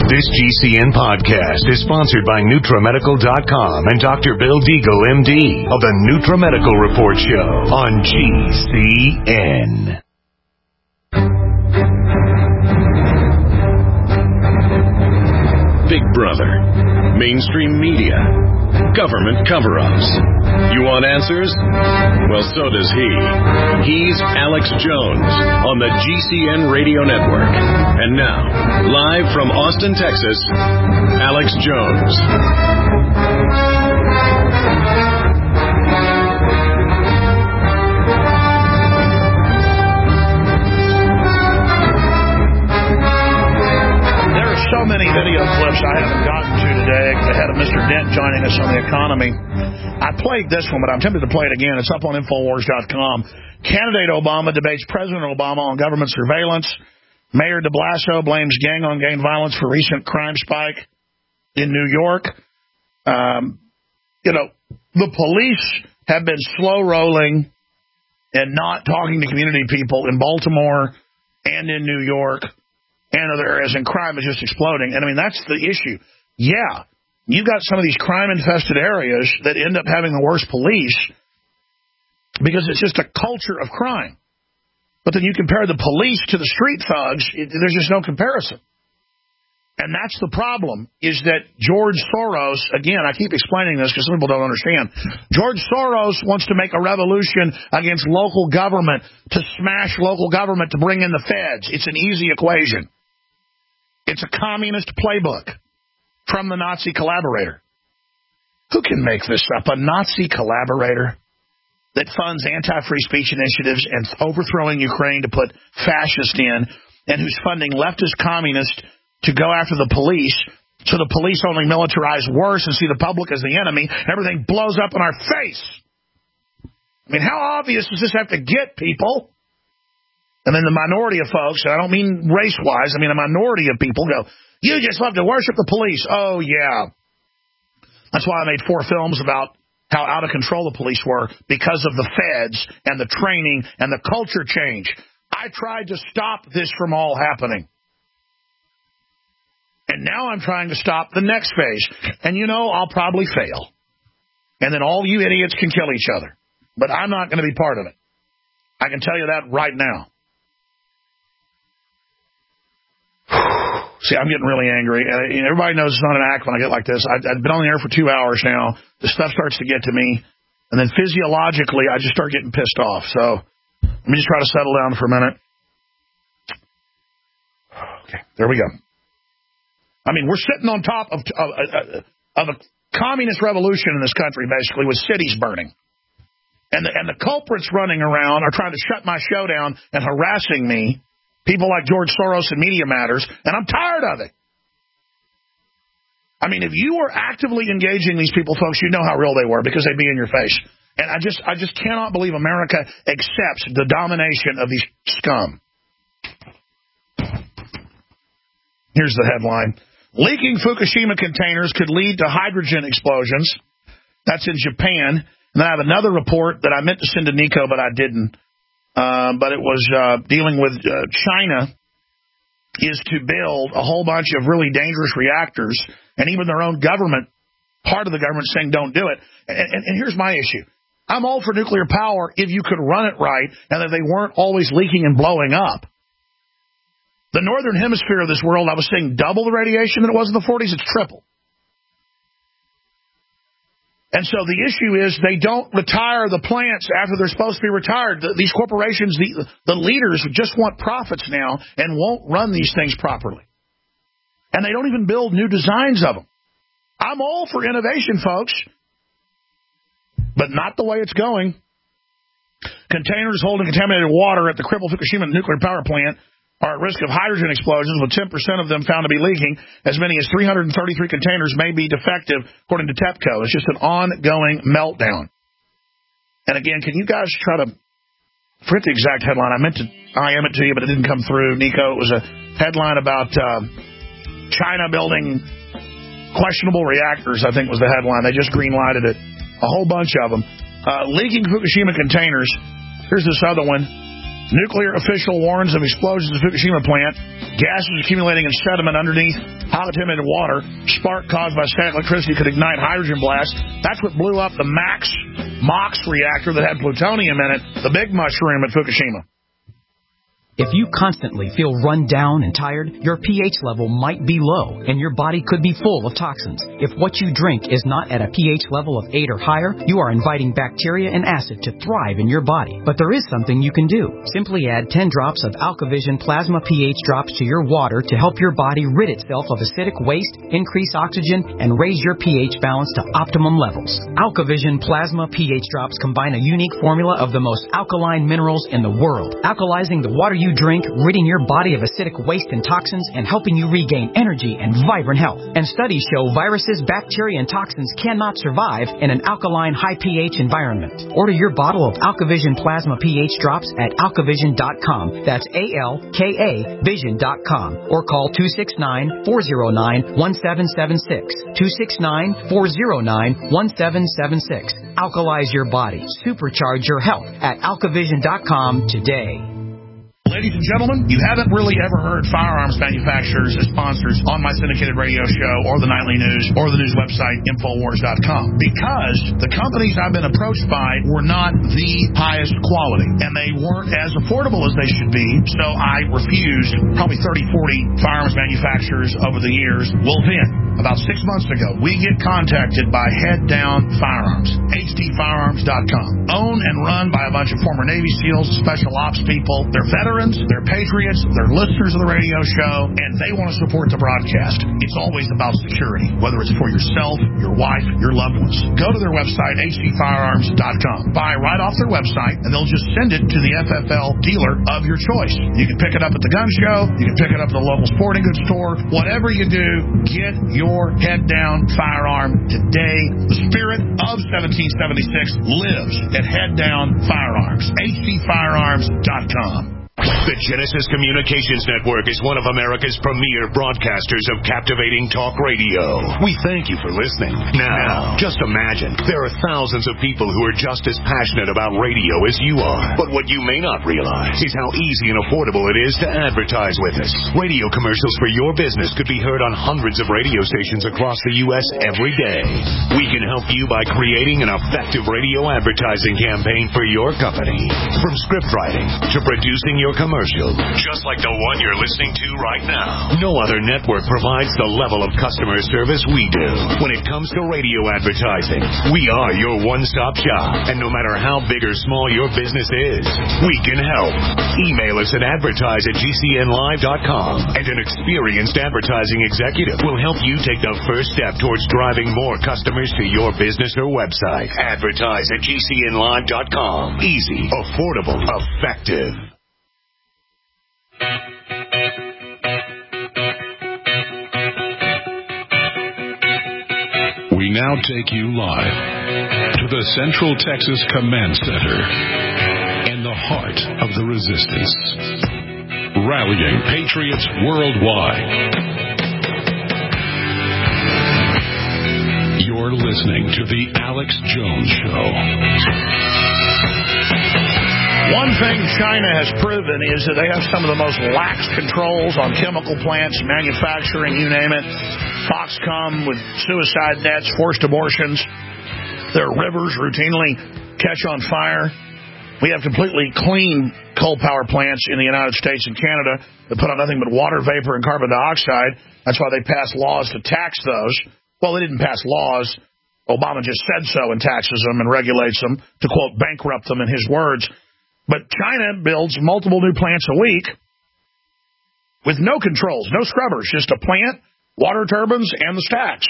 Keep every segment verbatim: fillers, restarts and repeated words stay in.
This G C N podcast is sponsored by NutraMedical dot com and Doctor Bill Deagle, M D, of the NutraMedical Report Show on G C N. Big Brother, mainstream media, government cover-ups. You want answers? Well, so does he. He's Alex Jones on the G C N Radio Network. And now, live from Austin, Texas, Alex Jones. So many video clips I haven't gotten to today ahead of Mister Dent joining us on the economy. I played this one, but I'm tempted to play it again. It's up on Infowars dot com. Candidate Obama debates President Obama on government surveillance. Mayor de Blasio blames gang-on-gang violence for recent crime spike in New York. Um, you know, the police have been slow rolling and not talking to community people in Baltimore and in New York and other areas, and crime is just exploding. And, I mean, that's the issue. Yeah, you've got some of these crime-infested areas that end up having the worst police because it's just a culture of crime. But then you compare the police to the street thugs, it, there's just no comparison. And that's the problem, is that George Soros, again, I keep explaining this because some people don't understand, George Soros wants to make a revolution against local government, to smash local government, to bring in the feds. It's an easy equation. It's a communist playbook from the Nazi collaborator. Who can make this up? A Nazi collaborator that funds anti-free speech initiatives and overthrowing Ukraine to put fascists in, and who's funding leftist communists to go after the police, so the police only militarize worse and see the public as the enemy, and everything blows up in our face. I mean, how obvious does this have to get, people? And then the minority of folks, and I don't mean race-wise, I mean a minority of people go, you just love to worship the police. Oh, yeah. That's why I made four films about how out of control the police were because of the feds and the training and the culture change. I tried to stop this from all happening. And now I'm trying to stop the next phase. And, you know, I'll probably fail. And then all you idiots can kill each other. But I'm not going to be part of it. I can tell you that right now. See, I'm getting really angry. And everybody knows it's not an act when I get like this. I've been on the air for two hours now. The stuff starts to get to me. And then physiologically, I just start getting pissed off. So let me just try to settle down for a minute. Okay, there we go. I mean, we're sitting on top of, of, of a communist revolution in this country, basically, with cities burning. And the, and the culprits running around are trying to shut my show down and harassing me. People like George Soros and Media Matters, and I'm tired of it. I mean, if you were actively engaging these people, folks, you know how real they were because they'd be in your face. And I just, I just cannot believe America accepts the domination of these scum. Here's the headline. Leaking Fukushima containers could lead to hydrogen explosions. That's in Japan. And then I have another report that I meant to send to Nico, but I didn't. Uh, but it was uh, dealing with uh, China is to build a whole bunch of really dangerous reactors, and even their own government, part of the government saying don't do it. And, and, and here's my issue. I'm all for nuclear power if you could run it right and that they weren't always leaking and blowing up. The northern hemisphere of this world, I was saying double the radiation than it was in the forties. It's triple. And so the issue is they don't retire the plants after they're supposed to be retired. The, these corporations, the, the leaders just want profits now and won't run these things properly. And they don't even build new designs of them. I'm all for innovation, folks, but not the way it's going. Containers holding contaminated water at the crippled Fukushima nuclear power plant are at risk of hydrogen explosions, with ten percent of them found to be leaking. As many as three hundred thirty-three containers may be defective, according to TEPCO. It's just an ongoing meltdown. And again, can you guys try to forget the exact headline? I meant to I am it to you, but it didn't come through. Nico, it was a headline about uh, China building questionable reactors, I think was the headline. They just green-lighted it. A whole bunch of them. Uh, leaking Fukushima containers. Here's this other one. Nuclear official warns of explosions at Fukushima plant. Gases accumulating in sediment underneath highly contaminated water. Spark caused by static electricity could ignite hydrogen blasts. That's what blew up the MAX MOX reactor that had plutonium in it, the big mushroom at Fukushima. If you constantly feel run down and tired, your pH level might be low, and your body could be full of toxins. If what you drink is not at a pH level of eight or higher, you are inviting bacteria and acid to thrive in your body. But there is something you can do. Simply add ten drops of AlkaVision Plasma pH drops to your water to help your body rid itself of acidic waste, increase oxygen, and raise your pH balance to optimum levels. AlkaVision Plasma pH drops combine a unique formula of the most alkaline minerals in the world, alkalizing the water you you drink, ridding your body of acidic waste and toxins, and helping you regain energy and vibrant health. And studies show viruses, bacteria, and toxins cannot survive in an alkaline, high pH environment. Order your bottle of AlkaVision Plasma pH drops at alkavision dot com. That's A L K A vision dot com. Or call two six nine, four zero nine, one seven seven six. two six nine, four zero nine, one seven seven six. Alkalize your body. Supercharge your health at alkavision dot com today. Ladies and gentlemen, you haven't really ever heard firearms manufacturers as sponsors on my syndicated radio show or the nightly news or the news website Infowars dot com because the companies I've been approached by were not the highest quality and they weren't as affordable as they should be, so I refused probably thirty, forty firearms manufacturers over the years. Well then, about six months ago, we get contacted by Head Down Firearms, H D firearms dot com. Owned and run by a bunch of former Navy SEALs, special ops people. They're veterans, they're patriots, they're listeners of the radio show, and they want to support the broadcast. It's always about security, whether it's for yourself, your wife, your loved ones. Go to their website, H D firearms dot com. Buy right off their website, and they'll just send it to the F F L dealer of your choice. You can pick it up at the gun show, you can pick it up at the local sporting goods store. Whatever you do, get your head down firearm today. The spirit of seventeen seventy-six lives at Head Down Firearms. H D firearms dot com. The Genesis Communications Network is one of America's premier broadcasters of captivating talk radio. We thank you for listening. Now, just imagine, there are thousands of people who are just as passionate about radio as you are. But what you may not realize is how easy and affordable it is to advertise with us. Radio commercials for your business could be heard on hundreds of radio stations across the U S every day. We can help you by creating an effective radio advertising campaign for your company. From script writing to producing your commercial, just like the one you're listening to right now. No other network provides the level of customer service we do. When it comes to radio advertising, we are your one-stop shop. And no matter how big or small your business is, we can help. Email us at advertise at G C N live dot com, and an experienced advertising executive will help you take the first step towards driving more customers to your business or website. Advertise at G C N live dot com. Easy, affordable, effective. We now take you live to the Central Texas Command Center in the heart of the resistance, rallying patriots worldwide. You're listening to The Alex Jones Show. One thing China has proven is that they have some of the most lax controls on chemical plants, manufacturing, you name it. Foxconn with suicide nets, forced abortions. Their rivers routinely catch on fire. We have completely clean coal power plants in the United States and Canada that put out nothing but water vapor and carbon dioxide. That's why they passed laws to tax those. Well, they didn't pass laws. Obama just said so and taxes them and regulates them to, quote, bankrupt them in his words. But China builds multiple new plants a week with no controls, no scrubbers, just a plant, water turbines, and the stacks.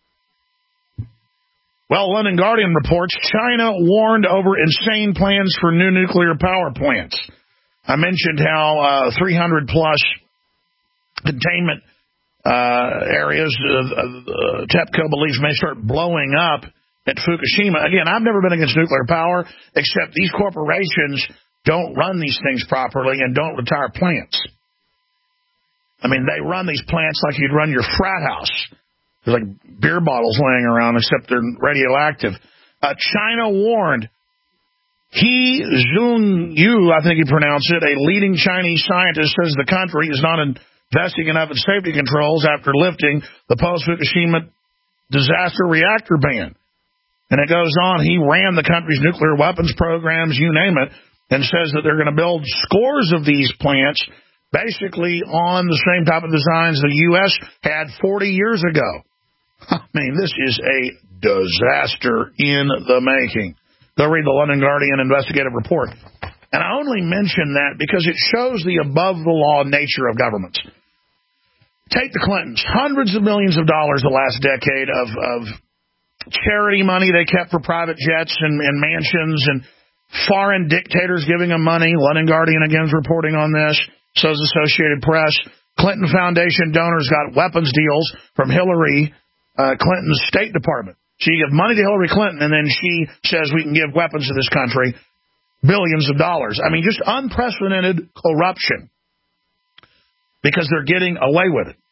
Well, London Guardian reports China warned over insane plans for new nuclear power plants. I mentioned how uh, three hundred plus containment uh, areas uh, uh, TEPCO believes may start blowing up at Fukushima. Again, I've never been against nuclear power, except these corporations don't run these things properly and don't retire plants. I mean, they run these plants like you'd run your frat house. There's like beer bottles laying around, except they're radioactive. Uh, China warned He Zhongyu, I think you pronounce it, a leading Chinese scientist, says the country is not investing enough in safety controls after lifting the post-Fukushima disaster reactor ban. And it goes on, he ran the country's nuclear weapons programs, you name it, and says that they're going to build scores of these plants basically on the same type of designs the U S had forty years ago. I mean, this is a disaster in the making. Go read the London Guardian investigative report. And I only mention that because it shows the above-the-law nature of governments. Take the Clintons. Hundreds of millions of dollars the last decade of, of charity money they kept for private jets and, and mansions and foreign dictators giving them money. London Guardian, again, is reporting on this. So is Associated Press. Clinton Foundation donors got weapons deals from Hillary uh, Clinton's State Department. She gave money to Hillary Clinton, and then she says we can give weapons to this country, billions of dollars. I mean, just unprecedented corruption because they're getting away with it.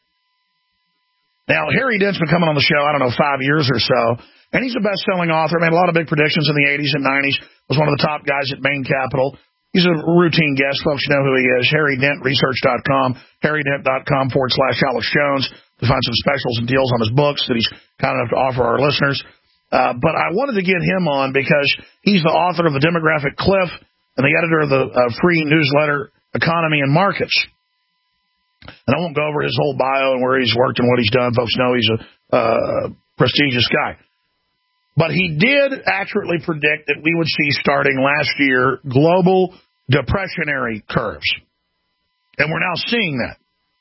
Now, Harry Dent's been coming on the show, I don't know, five years or so, and he's a best-selling author. Made a lot of big predictions in the eighties and nineties. Was one of the top guys at Bain Capital. He's a routine guest. Folks know who he is. Harry Dent Research dot com, harry dent dot com forward slash Alex Jones to find some specials and deals on his books that he's kind enough to offer our listeners. Uh, but I wanted to get him on because he's the author of The Demographic Cliff and the editor of the uh, free newsletter Economy and Markets. And I won't go over his whole bio and where he's worked and what he's done. Folks know he's a uh, prestigious guy. But he did accurately predict that we would see, starting last year, global depressionary curves. And we're now seeing that.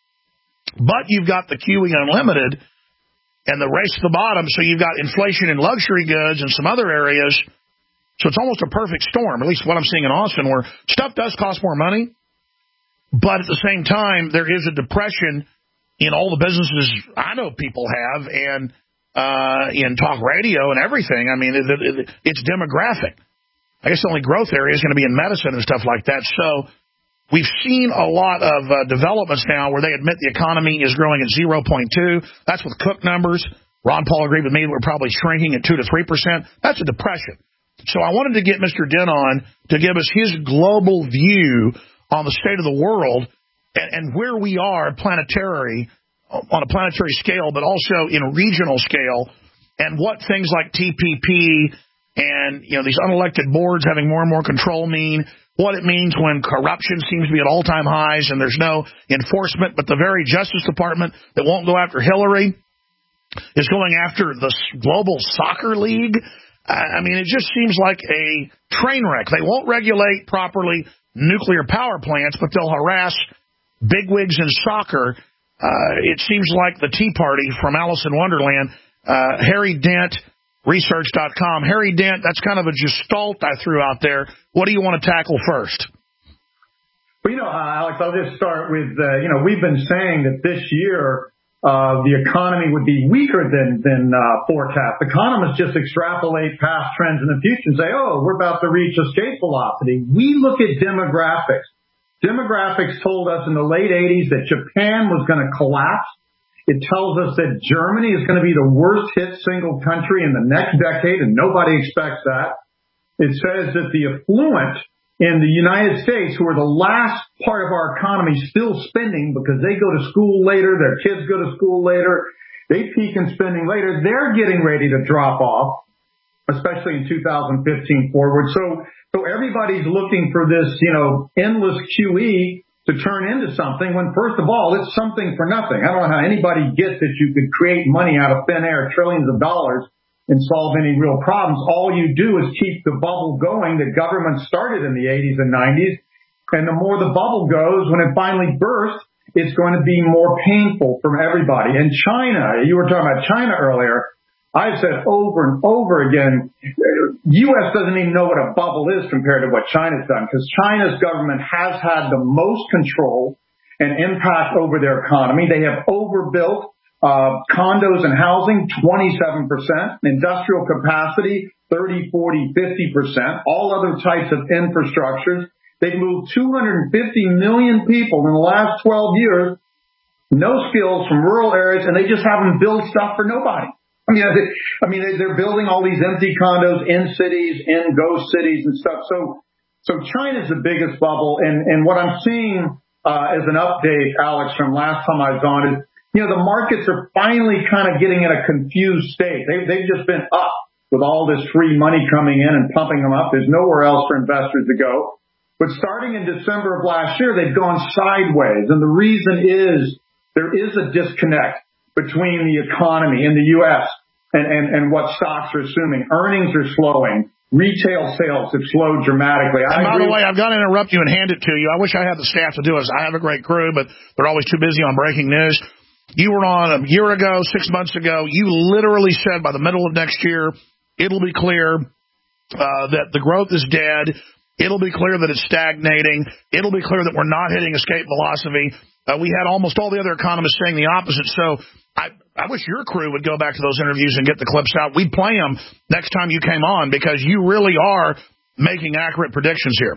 But you've got the Q E Unlimited and the race to the bottom, so you've got inflation in luxury goods and some other areas. So it's almost a perfect storm, at least what I'm seeing in Austin, where stuff does cost more money. But at the same time, there is a depression in all the businesses I know people have, and uh, in talk radio and everything. I mean, it, it, it's demographic. I guess the only growth area is going to be in medicine and stuff like that. So we've seen a lot of uh, developments now where they admit the economy is growing at zero point two. That's with Cook numbers. Ron Paul agreed with me that we're probably shrinking at two to three percent. That's a depression. So I wanted to get Mister Dent on to give us his global view on the state of the world and, and where we are planetary, on a planetary scale, but also in a regional scale, and what things like T P P and, you know, these unelected boards having more and more control mean, what it means when corruption seems to be at all-time highs and there's no enforcement, but the very Justice Department that won't go after Hillary is going after the global soccer league. I mean, it just seems like a train wreck. They won't regulate properly nuclear power plants, but they'll harass bigwigs in soccer. Uh, it seems like the Tea Party from Alice in Wonderland. Uh, Harry Dent, Research dot com. Harry Dent, that's kind of a gestalt I threw out there. What do you want to tackle first? Well, you know, uh, Alex, I'll just start with, uh, you know, we've been saying that this year uh, the economy would be weaker than, than uh, forecast. Economists just extrapolate past trends in the future and say, oh, we're about to reach escape velocity. We look at demographics. Demographics told us in the late eighties that Japan was going to collapse. It tells us that Germany is going to be the worst hit single country in the next decade, and nobody expects that. It says that the affluent in the United States, who are the last part of our economy still spending because they go to school later, their kids go to school later, they peak in spending later, they're getting ready to drop off, especially in two thousand fifteen forward. So, so everybody's looking for this, you know, endless Q E to turn into something when, first of all, it's something for nothing. I don't know how anybody gets that you could create money out of thin air, trillions of dollars, and solve any real problems. All you do is keep the bubble going that government started in the eighties and nineties. And the more the bubble goes, when it finally bursts, it's going to be more painful for everybody. And China, you were talking about China earlier. I've said over and over again, U S doesn't even know what a bubble is compared to what China's done, because China's government has had the most control and impact over their economy. They have overbuilt uh condos and housing twenty-seven percent, industrial capacity thirty, forty, fifty percent, all other types of infrastructures. They've moved two hundred fifty million people in the last twelve years, no skills from rural areas, and they just haven't built stuff for nobody. You know, they, I mean, they, they're building all these empty condos in cities, in ghost cities and stuff. So, so China's the biggest bubble. And, and what I'm seeing, uh, as an update, Alex, from last time I was on is, you know, the markets are finally kind of getting in a confused state. They, they've just been up with all this free money coming in and pumping them up. There's nowhere else for investors to go. But starting in December of last year, they've gone sideways. And the reason is there is a disconnect between the economy in the U S and, and, and what stocks are assuming. Earnings are slowing. Retail sales have slowed dramatically. And by the way, I've got to interrupt you and hand it to you. I wish I had the staff to do it. I have a great crew, but they're always too busy on breaking news. You were on a year ago, six months ago. You literally said by the middle of next year, it'll be clear uh, that the growth is dead. It'll be clear that it's stagnating. It'll be clear that we're not hitting escape velocity. Uh, we had almost all the other economists saying the opposite. So I, I wish your crew would go back to those interviews and get the clips out. We'd play them next time you came on because you really are making accurate predictions here.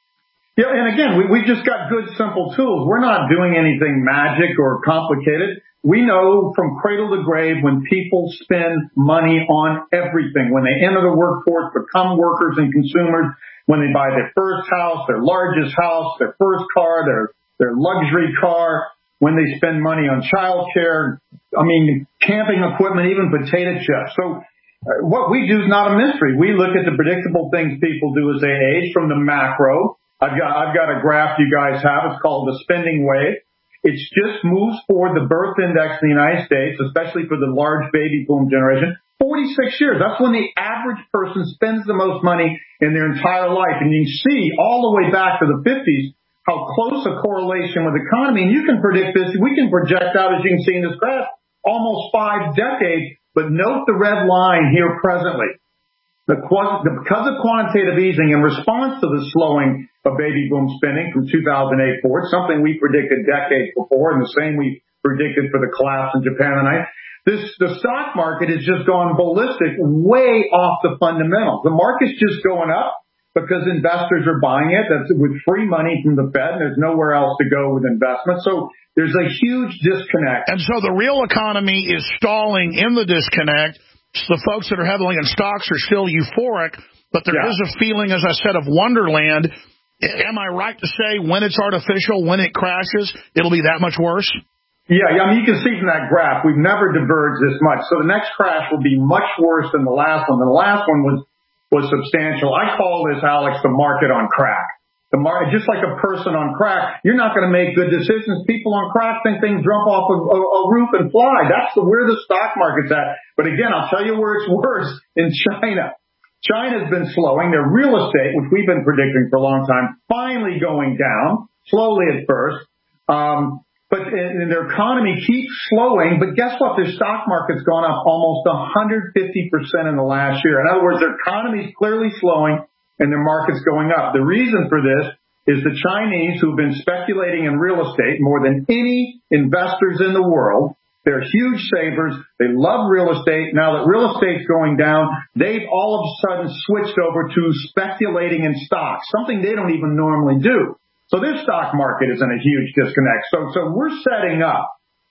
Yeah, and again, we, we just got good, simple tools. We're not doing anything magic or complicated. We know from cradle to grave when people spend money on everything, when they enter the workforce, become workers and consumers, when they buy their first house, their largest house, their first car, their their luxury car, when they spend money on child care, I mean, camping equipment, even potato chips. So uh, what we do is not a mystery. We look at the predictable things people do as they age from the macro. I've got, I've got a graph you guys have. It's called the spending wave. It just moves forward the birth index in the United States, especially for the large baby boom generation. forty-six years. That's when the average person spends the most money in their entire life. And you can see all the way back to the fifties how close a correlation with the economy. And you can predict this. We can project out, as you can see in this graph, almost five decades. But note the red line here presently. The, because of quantitative easing in response to the slowing of baby boom spending from two thousand eight forward, something we predicted decades before, and the same we predicted for the collapse in Japan tonight. This, the stock market has just gone ballistic, way off the fundamentals. The market's just going up because investors are buying it. That's with free money from the Fed, and there's nowhere else to go with investment. So there's a huge disconnect. And so the real economy is stalling in the disconnect. So the folks that are heavily in stocks are still euphoric, but there yeah. is a feeling, as I said, of wonderland. Am I right to say when it's artificial, when it crashes, it'll be that much worse? Yeah, yeah, I mean, you can see from that graph, we've never diverged this much. So the next crash will be much worse than the last one. The last one was was substantial. I call this, Alex, the market on crack. The market, just like a person on crack, you're not going to make good decisions. People on crack think things jump off a, a, a roof and fly. That's the, where the stock market's at. But again, I'll tell you where it's worse, in China. China's been slowing. Their real estate, which we've been predicting for a long time, finally going down, slowly at first. Um, but and their economy keeps slowing. But guess what? Their stock market's gone up almost one hundred fifty percent in the last year. In other words, their economy's clearly slowing and their market's going up. The reason for this is the Chinese, who've been speculating in real estate more than any investors in the world. They're huge savers. They love real estate. Now that real estate's going down, they've all of a sudden switched over to speculating in stocks, something they don't even normally do. So their stock market is in a huge disconnect. So, so we're setting up,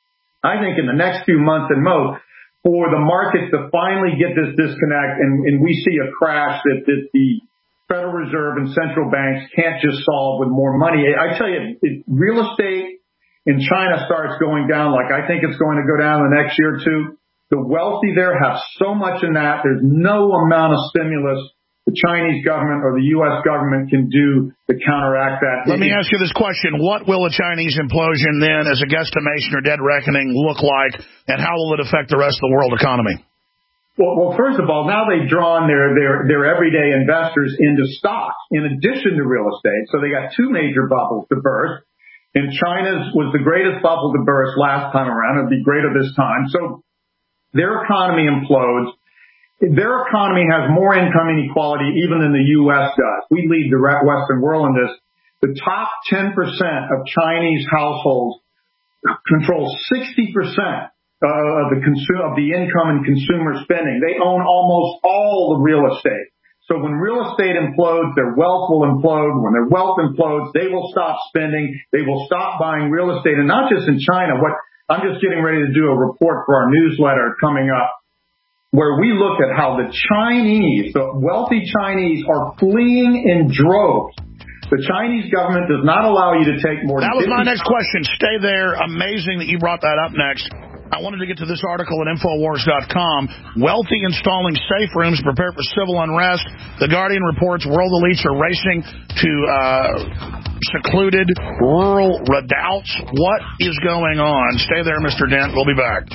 I think, in the next few months and most, for the market to finally get this disconnect, and, and we see a crash that, that the Federal Reserve and central banks can't just solve with more money. I tell you, if real estate in China starts going down like I think it's going to go down the next year or two, the wealthy there have so much in that. There's no amount of stimulus the Chinese government or the U S government can do to counteract that. Let me ask you this question. What will a Chinese implosion then, as a guesstimation or dead reckoning, look like, and how will it affect the rest of the world economy? Well, well, first of all, now they've drawn their, their, their everyday investors into stocks in addition to real estate. So they got two major bubbles to burst. And China's was the greatest bubble to burst last time around. It'll be greater this time. So their economy implodes. Their economy has more income inequality even than the U S does. We lead the Western world in this. The top ten percent of Chinese households control sixty percent of the consume, of the income and consumer spending. They own almost all the real estate. So when real estate implodes, their wealth will implode. When their wealth implodes, they will stop spending. They will stop buying real estate. And not just in China. What I'm just getting ready to do a report for our newsletter coming up where we look at how the Chinese, the wealthy Chinese, are fleeing in droves. The Chinese government does not allow you to take more than That was my fifty next question. Stay there. Amazing that you brought that up next. I wanted to get to this article at Infowars dot com. Wealthy installing safe rooms to prepare for civil unrest. The Guardian reports world elites are racing to uh, secluded rural redoubts. What is going on? Stay there, Mister Dent. We'll be back.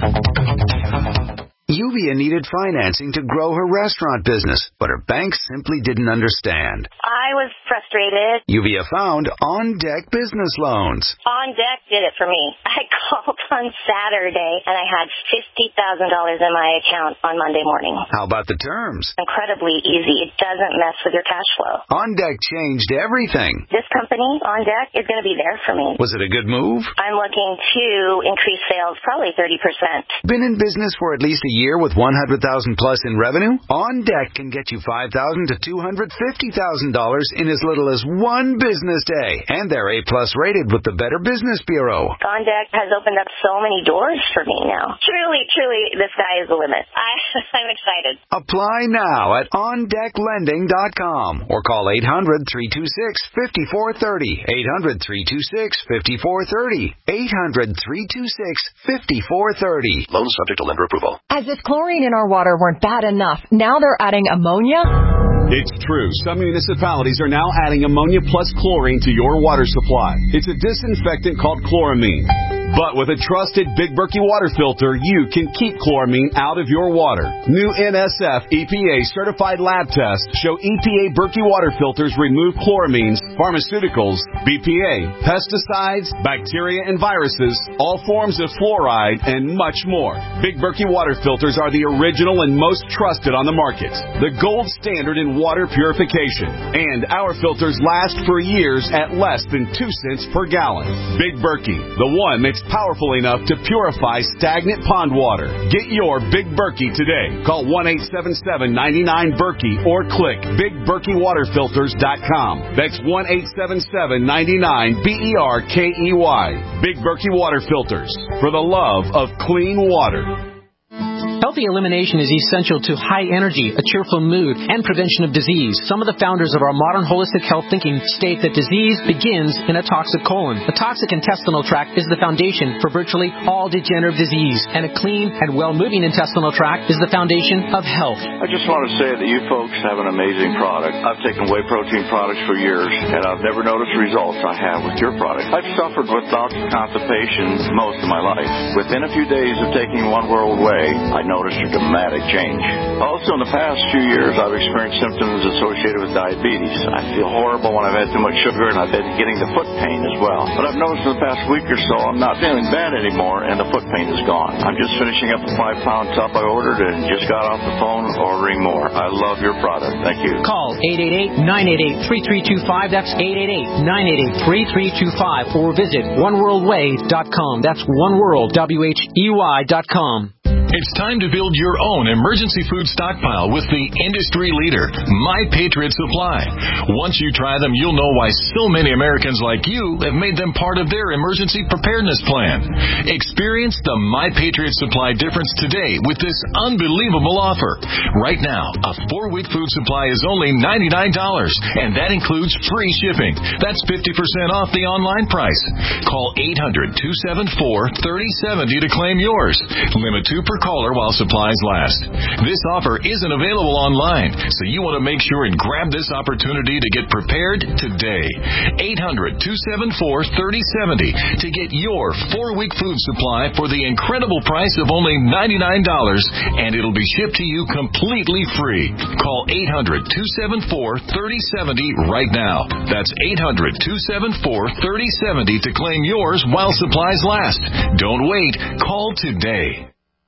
Yuvia needed financing to grow her restaurant business, but her bank simply didn't understand. I was frustrated. Yuvia found On Deck Business Loans. On Deck did it for me. I called on Saturday, and I had fifty thousand dollars in my account on Monday morning. How about the terms? Incredibly easy. It doesn't mess with your cash flow. On Deck changed everything. This company, On Deck, is going to be there for me. Was it a good move? I'm looking to increase sales probably thirty percent. Been in business for at least a year with one hundred thousand dollars plus in revenue? On Deck can get you five thousand dollars to two hundred fifty thousand dollars in as little as one business day. And they're A plus rated with the Better Business Bureau. On Deck has opened up so many doors for me now. Truly, truly, the sky is the limit. I, I'm excited. Apply now at on deck lending dot com or call eight hundred, three two six, five four three zero. eight hundred, three two six, five four three zero. eight hundred, three two six, five four three zero. Loan subject to lender approval. As if chlorine in our water weren't bad enough, now they're adding ammonia? It's true. Some municipalities are now adding ammonia plus chlorine to your water supply. It's a disinfectant called chloramine. But with a trusted Big Berkey water filter, you can keep chloramine out of your water. New N S F E P A certified lab tests show E P A Berkey water filters remove chloramines, pharmaceuticals, B P A, pesticides, bacteria and viruses, all forms of fluoride, and much more. Big Berkey water filters are the original and most trusted on the market. The gold standard in water purification. And our filters last for years at less than two cents per gallon. Big Berkey, the one that's powerful enough to purify stagnant pond water. Get your Big Berkey today. Call one eight seven seven, nine nine, Berkey or click big berkey water filters dot com. That's one eight seven seven, nine nine, B E R K E Y. Big Berkey Water Filters. For the love of clean water. Healthy elimination is essential to high energy, a cheerful mood, and prevention of disease. Some of the founders of our modern holistic health thinking state that disease begins in a toxic colon. A toxic intestinal tract is the foundation for virtually all degenerative disease, and a clean and well-moving intestinal tract is the foundation of health. I just want to say that you folks have an amazing product. I've taken whey protein products for years, and I've never noticed the results I have with your product. I've suffered with bouts of constipation most of my life. Within a few days of taking One World Whey, I noticed a dramatic change. Also, in the past few years, I've experienced symptoms associated with diabetes. I feel horrible when I've had too much sugar, and I've been getting the foot pain as well. But I've noticed in the past week or so, I'm not feeling bad anymore, and the foot pain is gone. I'm just finishing up the five-pound tub I ordered and just got off the phone ordering more. I love your product. Thank you. Call eight eight eight, nine eight eight, three three two five. That's eight eight eight, nine eight eight, three three two five. Or visit one world whey dot com. That's oneworld, W H E Y dot com. It's time to build your own emergency food stockpile with the industry leader, My Patriot Supply. Once you try them, you'll know why so many Americans like you have made them part of their emergency preparedness plan. Experience the My Patriot Supply difference today with this unbelievable offer. Right now, a four-week food supply is only ninety-nine dollars, and that includes free shipping. That's fifty percent off the online price. Call eight hundred, two seven four, three oh seven oh to claim yours. Limit two per caller while supplies last. This offer isn't available online, so you want to make sure and grab this opportunity to get prepared today. eight hundred, two seven four, three oh seven oh to get your four-week food supply for the incredible price of only ninety-nine dollars, and it'll be shipped to you completely free. Call eight hundred, two seven four, three oh seven oh right now. That's eight hundred, two seven four, three oh seven oh to claim yours while supplies last. Don't wait. Call today.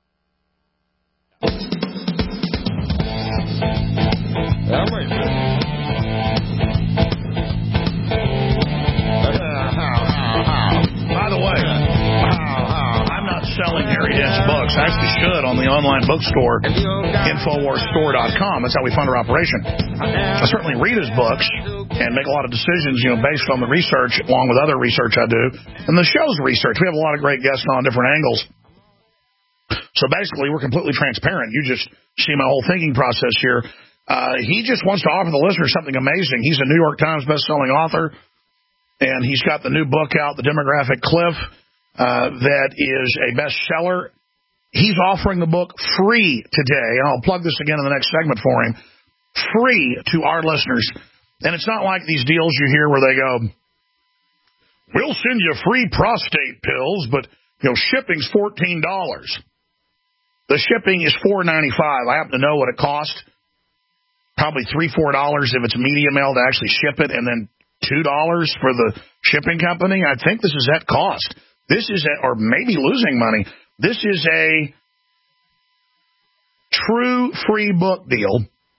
That way, uh, By the way, I'm not selling Harry Dent's books. I actually should on the online bookstore, Infowars store dot com. That's how we fund our operation. I certainly read his books and make a lot of decisions, you know, based on the research, along with other research I do. And the show's research. We have a lot of great guests on different angles. So basically, we're completely transparent. You just see my whole thinking process here. Uh, he just wants to offer the listener something amazing. He's a New York Times bestselling author, and he's got the new book out, The Demographic Cliff, uh, that is a bestseller. He's offering the book free today, and I'll plug this again in the next segment for him, free to our listeners. And it's not like these deals you hear where they go, we'll send you free prostate pills, but you know shipping's fourteen dollars. The shipping is four ninety-five. I happen to know what it costs. Probably three, four dollars if it's media mail to actually ship it, and then two dollars for the shipping company. I think this is at cost. This is at, or maybe losing money. This is a true free book deal,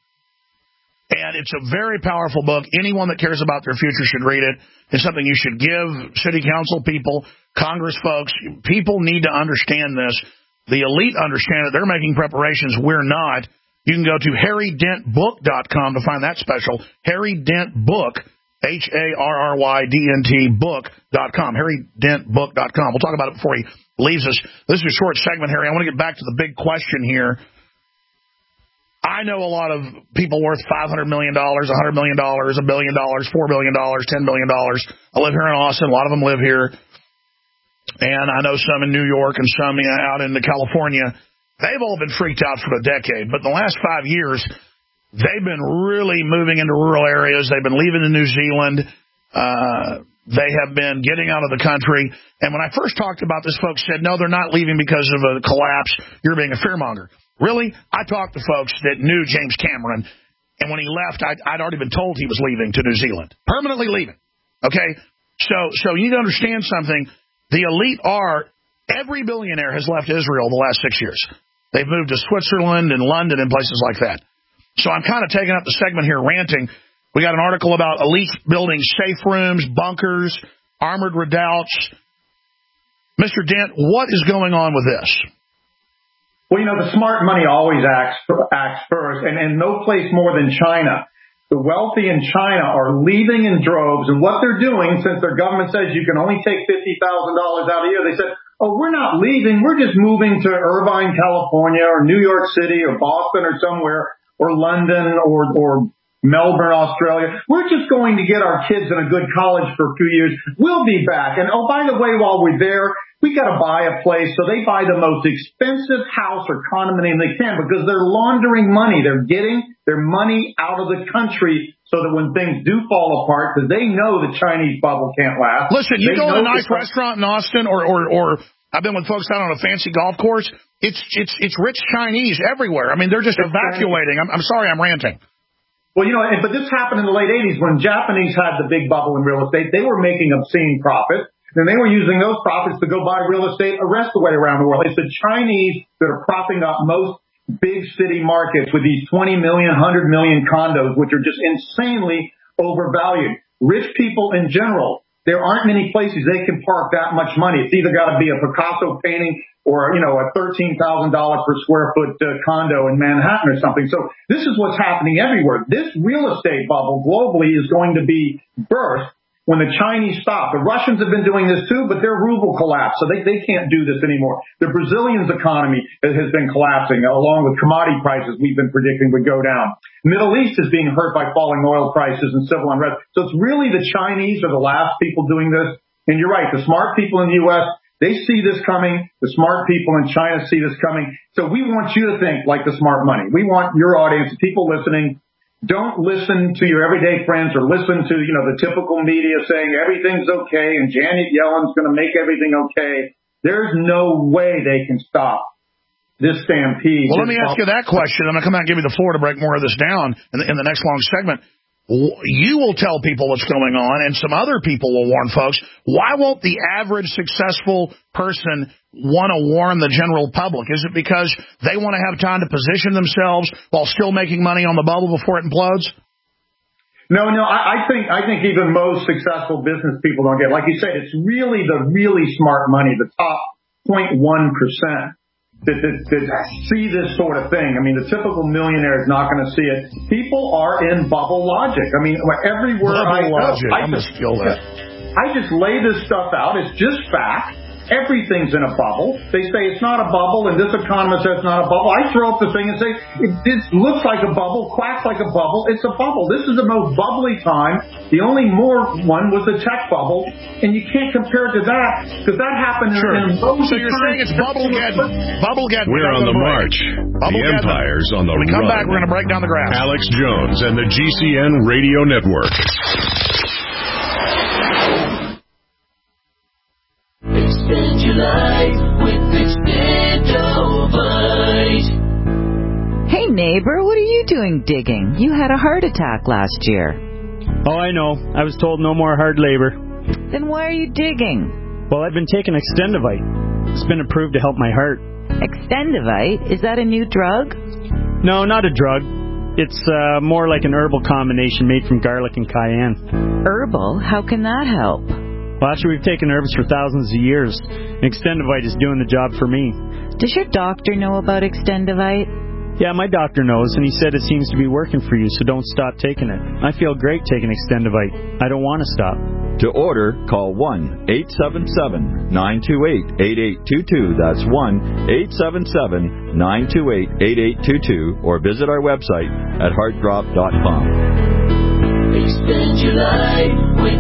and it's a very powerful book. Anyone that cares about their future should read it. It's something you should give city council people, Congress folks. People need to understand this. The elite understand it. They're making preparations. We're not. You can go to harry dent book dot com to find that special. Harry Dent Book, H A R R Y D N T book dot com. harry dent book dot com. We'll talk about it before he leaves us. This is a short segment, Harry. I want to get back to the big question here. I know a lot of people worth five hundred million dollars, one hundred million dollars, a billion dollars, four billion dollars, ten billion dollars. I live here in Austin. A lot of them live here. And I know some in New York and some out in California. They've all been freaked out for a decade. But in the last five years, they've been really moving into rural areas. They've been leaving to New Zealand. Uh, they have been getting out of the country. And when I first talked about this, folks said, no, they're not leaving because of a collapse. You're being a fearmonger. Really? I talked to folks that knew James Cameron. And when he left, I'd, I'd already been told he was leaving to New Zealand. Permanently leaving. Okay? So, so you need to understand something. The elite are, every billionaire has left Israel the last six years. They've moved to Switzerland and London and places like that. So I'm kind of taking up the segment here, ranting. We got an article about elites building safe rooms, bunkers, armored redoubts. Mister Dent, what is going on with this? Well, you know, the smart money always acts, acts first, and, and no place more than China. The wealthy in China are leaving in droves, and what they're doing, since their government says you can only take fifty thousand dollars out a year, they said, oh, we're not leaving. We're just moving to Irvine, California, or New York City, or Boston, or somewhere, or London, or, or Melbourne, Australia. We're just going to get our kids in a good college for a few years. We'll be back. And, oh, by the way, while we're there, we got to buy a place. So they buy the most expensive house or condominium they can because they're laundering money. They're getting their money out of the country so that when things do fall apart, because they know the Chinese bubble can't last. Listen, you they go to a nice the- restaurant in Austin, or, or, or I've been with folks out on a fancy golf course. It's it's it's rich Chinese everywhere. I mean, they're just it's evacuating. I'm, I'm sorry, I'm ranting. Well, you know, but this happened in the late eighties when Japanese had the big bubble in real estate. They were making obscene profits. And they were using those profits to go buy real estate the rest of the way around the world. It's the Chinese that are propping up most big city markets with these twenty million, one hundred million condos, which are just insanely overvalued. Rich people in general, there aren't many places they can park that much money. It's either got to be a Picasso painting or, you know, a thirteen thousand dollars per square foot uh, condo in Manhattan or something. So this is what's happening everywhere. This real estate bubble globally is going to be burst when the Chinese stop. The Russians have been doing this too, but their ruble collapsed, so they, they can't do this anymore. The Brazilians' economy has been collapsing, along with commodity prices we've been predicting would go down. Middle East is being hurt by falling oil prices and civil unrest. So it's really the Chinese are the last people doing this. And you're right, the smart people in the U S, they see this coming. The smart people in China see this coming. So we want you to think like the smart money. We want your audience, people listening, don't listen to your everyday friends or listen to, you know, the typical media saying everything's okay and Janet Yellen's going to make everything okay. There's no way they can stop this stampede. Well, let me ask you that question. I'm going to come out and give you the floor to break more of this down in the, in the next long segment. You will tell people what's going on, and some other people will warn folks. Why won't the average successful person want to warn the general public? Is it because they want to have time to position themselves while still making money on the bubble before it implodes? No, no, I, I think I think even most successful business people don't get it. Like you said, it's really the really smart money, the top zero point one percent. That, that, that see this sort of thing. I mean, the typical millionaire is not going to see it. People are in bubble logic. I mean, everywhere bubble I go, logic. I I'm just steal that. I just lay this stuff out. It's just fact. everything's in a bubble. They say it's not a bubble, and this economist says it's not a bubble. I throw up the thing and say, it, it looks like a bubble, quacks like a bubble. It's a bubble. This is the most bubbly time. The only more one was the tech bubble, and you can't compare it to that, because that happened sure. in rosy So you're times. saying it's Bubblegeddon. Bubblegeddon. We're on the march. The empire's on the run. When we come run. back, we're going to break down the graphs. Alex Jones and the G C N Radio Network. Extend your life with Extendovite. Hey neighbor, what are you doing digging? You had a heart attack last year. Oh, I know. I was told no more hard labor. Then why are you digging? Well, I've been taking Extendovite. It's been approved to help my heart. Extendovite? Is that a new drug? No, not a drug. It's uh, more like an herbal combination made from garlic and cayenne. Herbal? How can that help? Well, actually, we've taken herbs for thousands of years. Extendovite is doing the job for me. Does your doctor know about Extendovite? Yeah, my doctor knows, and he said it seems to be working for you, so don't stop taking it. I feel great taking Extendovite. I don't want to stop. To order, call one eight seven seven, nine two eight, eight eight two two. That's one eight seven seven, nine two eight, eight eight two two, or visit our website at heartdrop dot com. Extend your life with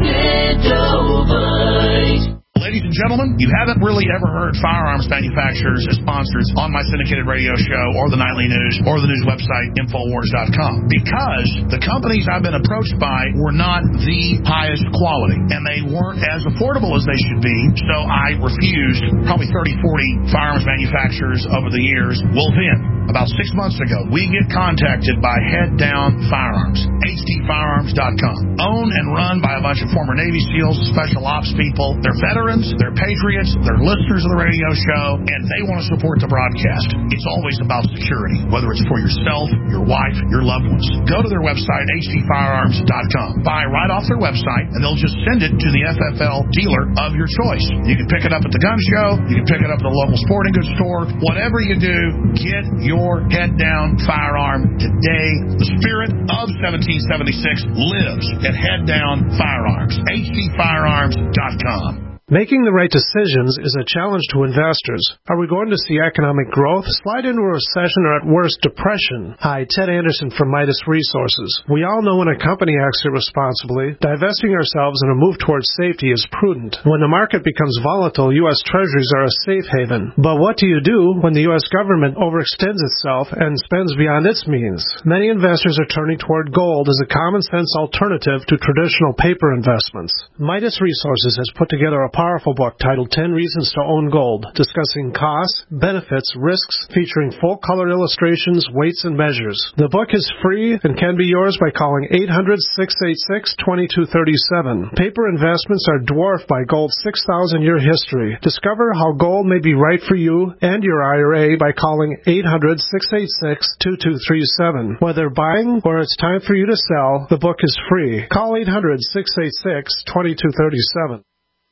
Extendovite. Ladies and gentlemen, you haven't really ever heard firearms manufacturers as sponsors on my syndicated radio show or the nightly news or the news website Infowars dot com, because the companies I've been approached by were not the highest quality, and they weren't as affordable as they should be, so I refused probably thirty, forty firearms manufacturers over the years. Well then, about six months ago, we get contacted by Head Down Firearms, H D firearms dot com, owned and run by a bunch of former Navy SEALs, special ops people. They're veterans, they're patriots, they're listeners of the radio show, and they want to support the broadcast. It's always about security, whether it's for yourself, your wife, your loved ones. Go to their website, H D firearms dot com. Buy right off their website, and they'll just send it to the F F L dealer of your choice. You can pick it up at the gun show, you can pick it up at the local sporting goods store. Whatever you do, get your head down firearm today. The spirit of seventeen seventy-six lives at Head Down Firearms, H D firearms dot com. Making the right decisions is a challenge to investors. Are we going to see economic growth, slide into a recession, or at worst, depression? Hi, Ted Anderson from Midas Resources. We all know when a company acts irresponsibly, divesting ourselves in a move towards safety is prudent. When the market becomes volatile, U S Treasuries are a safe haven. But what do you do when the U S government overextends itself and spends beyond its means? Many investors are turning toward gold as a common-sense alternative to traditional paper investments. Midas Resources has put together a powerful book titled ten Reasons to Own Gold, discussing costs, benefits, risks, featuring full-color illustrations, weights, and measures. The book is free and can be yours by calling eight hundred, six eight six, two two three seven. Paper investments are dwarfed by gold's six thousand year history. Discover how gold may be right for you and your I R A by calling eight hundred, six eight six, two two three seven. Whether buying or it's time for you to sell, the book is free. Call eight hundred, six eight six, two two three seven.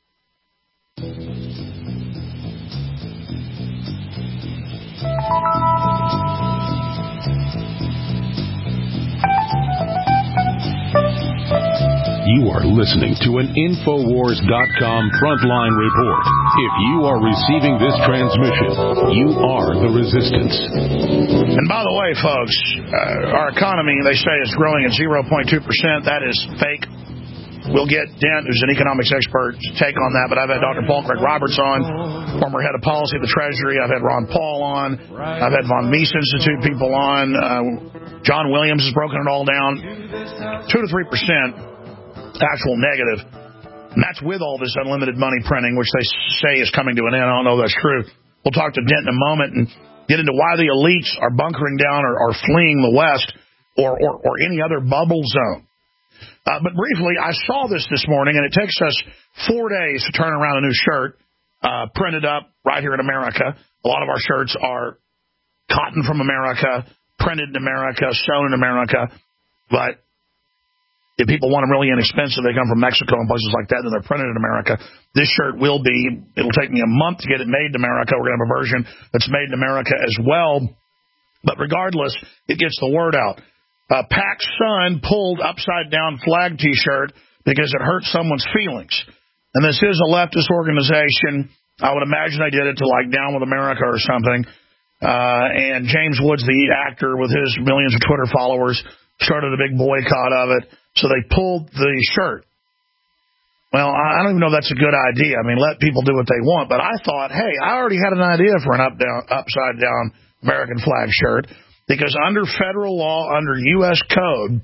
You are listening to an Infowars dot com frontline report. If you are receiving this transmission, you are the resistance. And by the way, folks, uh, our economy, they say, is growing at zero point two percent. That is fake. We'll get Dent, who's an economics expert, to take on that. But I've had Doctor Paul Craig Roberts on, former head of policy of the Treasury. I've had Ron Paul on. I've had Von Mises Institute people on. Uh, John Williams has broken it all down. Two to three percent actual negative. And that's with all this unlimited money printing, which they say is coming to an end. I don't know if that's true. We'll talk to Dent in a moment and get into why the elites are bunkering down or, or fleeing the West or, or, or any other bubble zone. Uh, but briefly, I saw this this morning, and it takes us four days to turn around a new shirt uh, printed up right here in America. A lot of our shirts are cotton from America, printed in America, sewn in America. But if people want them really inexpensive, they come from Mexico and places like that, and they're printed in America. This shirt will be, it'll take me a month to get it made in America. We're going to have a version that's made in America as well. But regardless, it gets the word out. Uh, Pac's son pulled upside-down flag T-shirt because it hurt someone's feelings. And this is a leftist organization I would imagine they did it to, like, Down with America or something. Uh, and James Woods, the actor, with his millions of Twitter followers, started a big boycott of it. So they pulled the shirt. Well, I don't even know if that's a good idea. I mean, let people do what they want. But I thought, hey, I already had an idea for an up down, upside down American flag shirt, because under federal law, under U S code,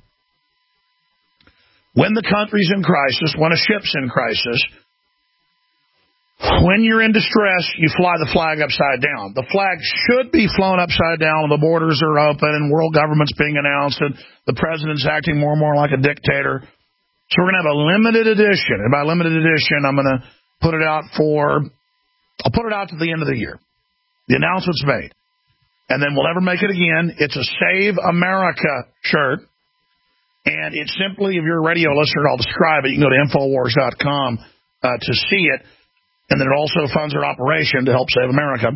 when the country's in crisis, when a ship's in crisis, when you're in distress, you fly the flag upside down. The flag should be flown upside down when the borders are open and world government's being announced and the president's acting more and more like a dictator. So we're going to have a limited edition. And by limited edition, I'm going to put it out for, I'll put it out to the end of the year. The announcement's made. And then we'll never make it again. It's a Save America shirt. And it's simply, if you're a radio listener, I'll describe it. You can go to Infowars dot com uh, to see it. And then it also funds our operation to help save America.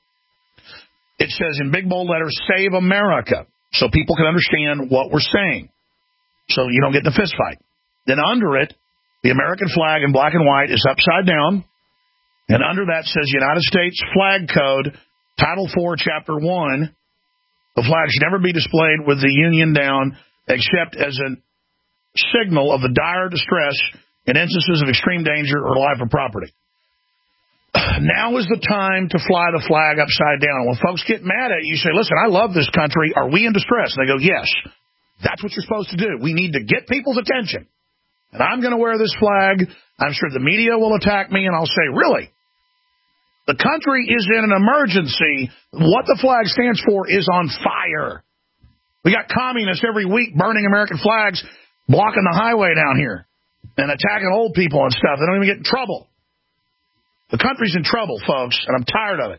It says in big bold letters, Save America, so people can understand what we're saying, so you don't get in a fist fight. Then under it, the American flag in black and white is upside down, and under that says United States Flag Code, Title four, Chapter one. The flag should never be displayed with the Union down, except as a signal of the dire distress in instances of extreme danger or life or property. Now is the time to fly the flag upside down. When folks get mad at you, you say, listen, I love this country. Are we in distress? And they go, yes. That's what you're supposed to do. We need to get people's attention. And I'm going to wear this flag. I'm sure the media will attack me, and I'll say, really? The country is in an emergency. What the flag stands for is on fire. We got communists every week burning American flags, blocking the highway down here, and attacking old people and stuff. They don't even get in trouble. The country's in trouble, folks, and I'm tired of it.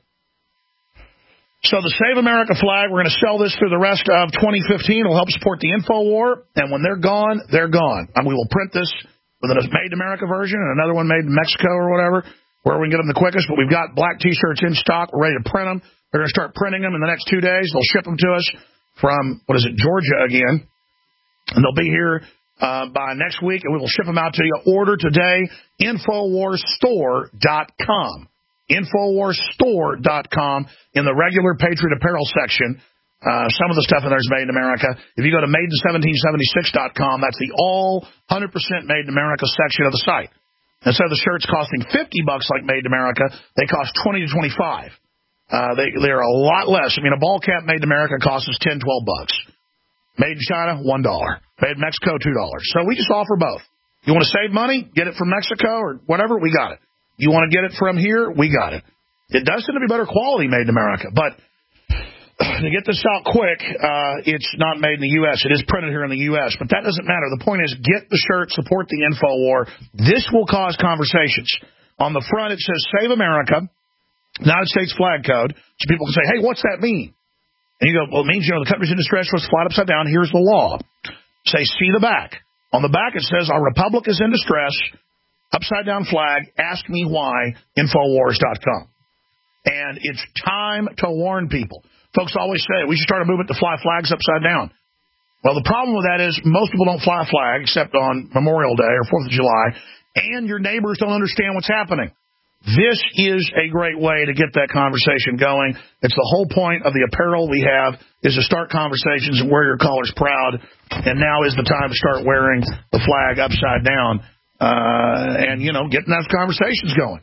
So the Save America flag, we're going to sell this through the rest of twenty fifteen. It'll help support the InfoWar, and when they're gone, they're gone. And we will print this with a Made in America version and another one made in Mexico or whatever, where we can get them the quickest. But we've got black T-shirts in stock. We're ready to print them. They're going to start printing them in the next two days. They'll ship them to us from, what is it, Georgia again. And they'll be here Uh, by next week, and we will ship them out to you. Order today, Infowars Store dot com. Infowars Store dot com in the regular Patriot Apparel section. Uh, some of the stuff in there is made in America. If you go to Made in seventeen seventy-six dot com, that's the all one hundred percent Made in America section of the site. Instead of the shirts costing fifty bucks like Made in America, they cost twenty to twenty-five. Uh, they, they're a lot less. I mean, a ball cap Made in America costs us ten, twelve bucks. Made in China, one dollar. Made in Mexico, two dollars. So we just offer both. You want to save money? Get it from Mexico or whatever? We got it. You want to get it from here? We got it. It does tend to be better quality Made in America, but to get this out quick, uh, it's not made in the U S. It is printed here in the U S, but that doesn't matter. The point is, get the shirt, support the InfoWar. This will cause conversations. On the front, it says Save America, United States Flag Code, so people can say, hey, what's that mean? And you go, well, it means, you know, the country's in distress, let's fly it upside down. Here's the law. Say, see the back. On the back, it says, our republic is in distress, upside down flag, ask me why, Infowars dot com. And it's time to warn people. Folks always say, we should start a movement to fly flags upside down. Well, the problem with that is most people don't fly a flag except on Memorial Day or fourth of July, and your neighbors don't understand what's happening. This is a great way to get that conversation going. It's the whole point of the apparel we have is to start conversations and wear your collars proud. And now is the time to start wearing the flag upside down uh, and, you know, getting those conversations going.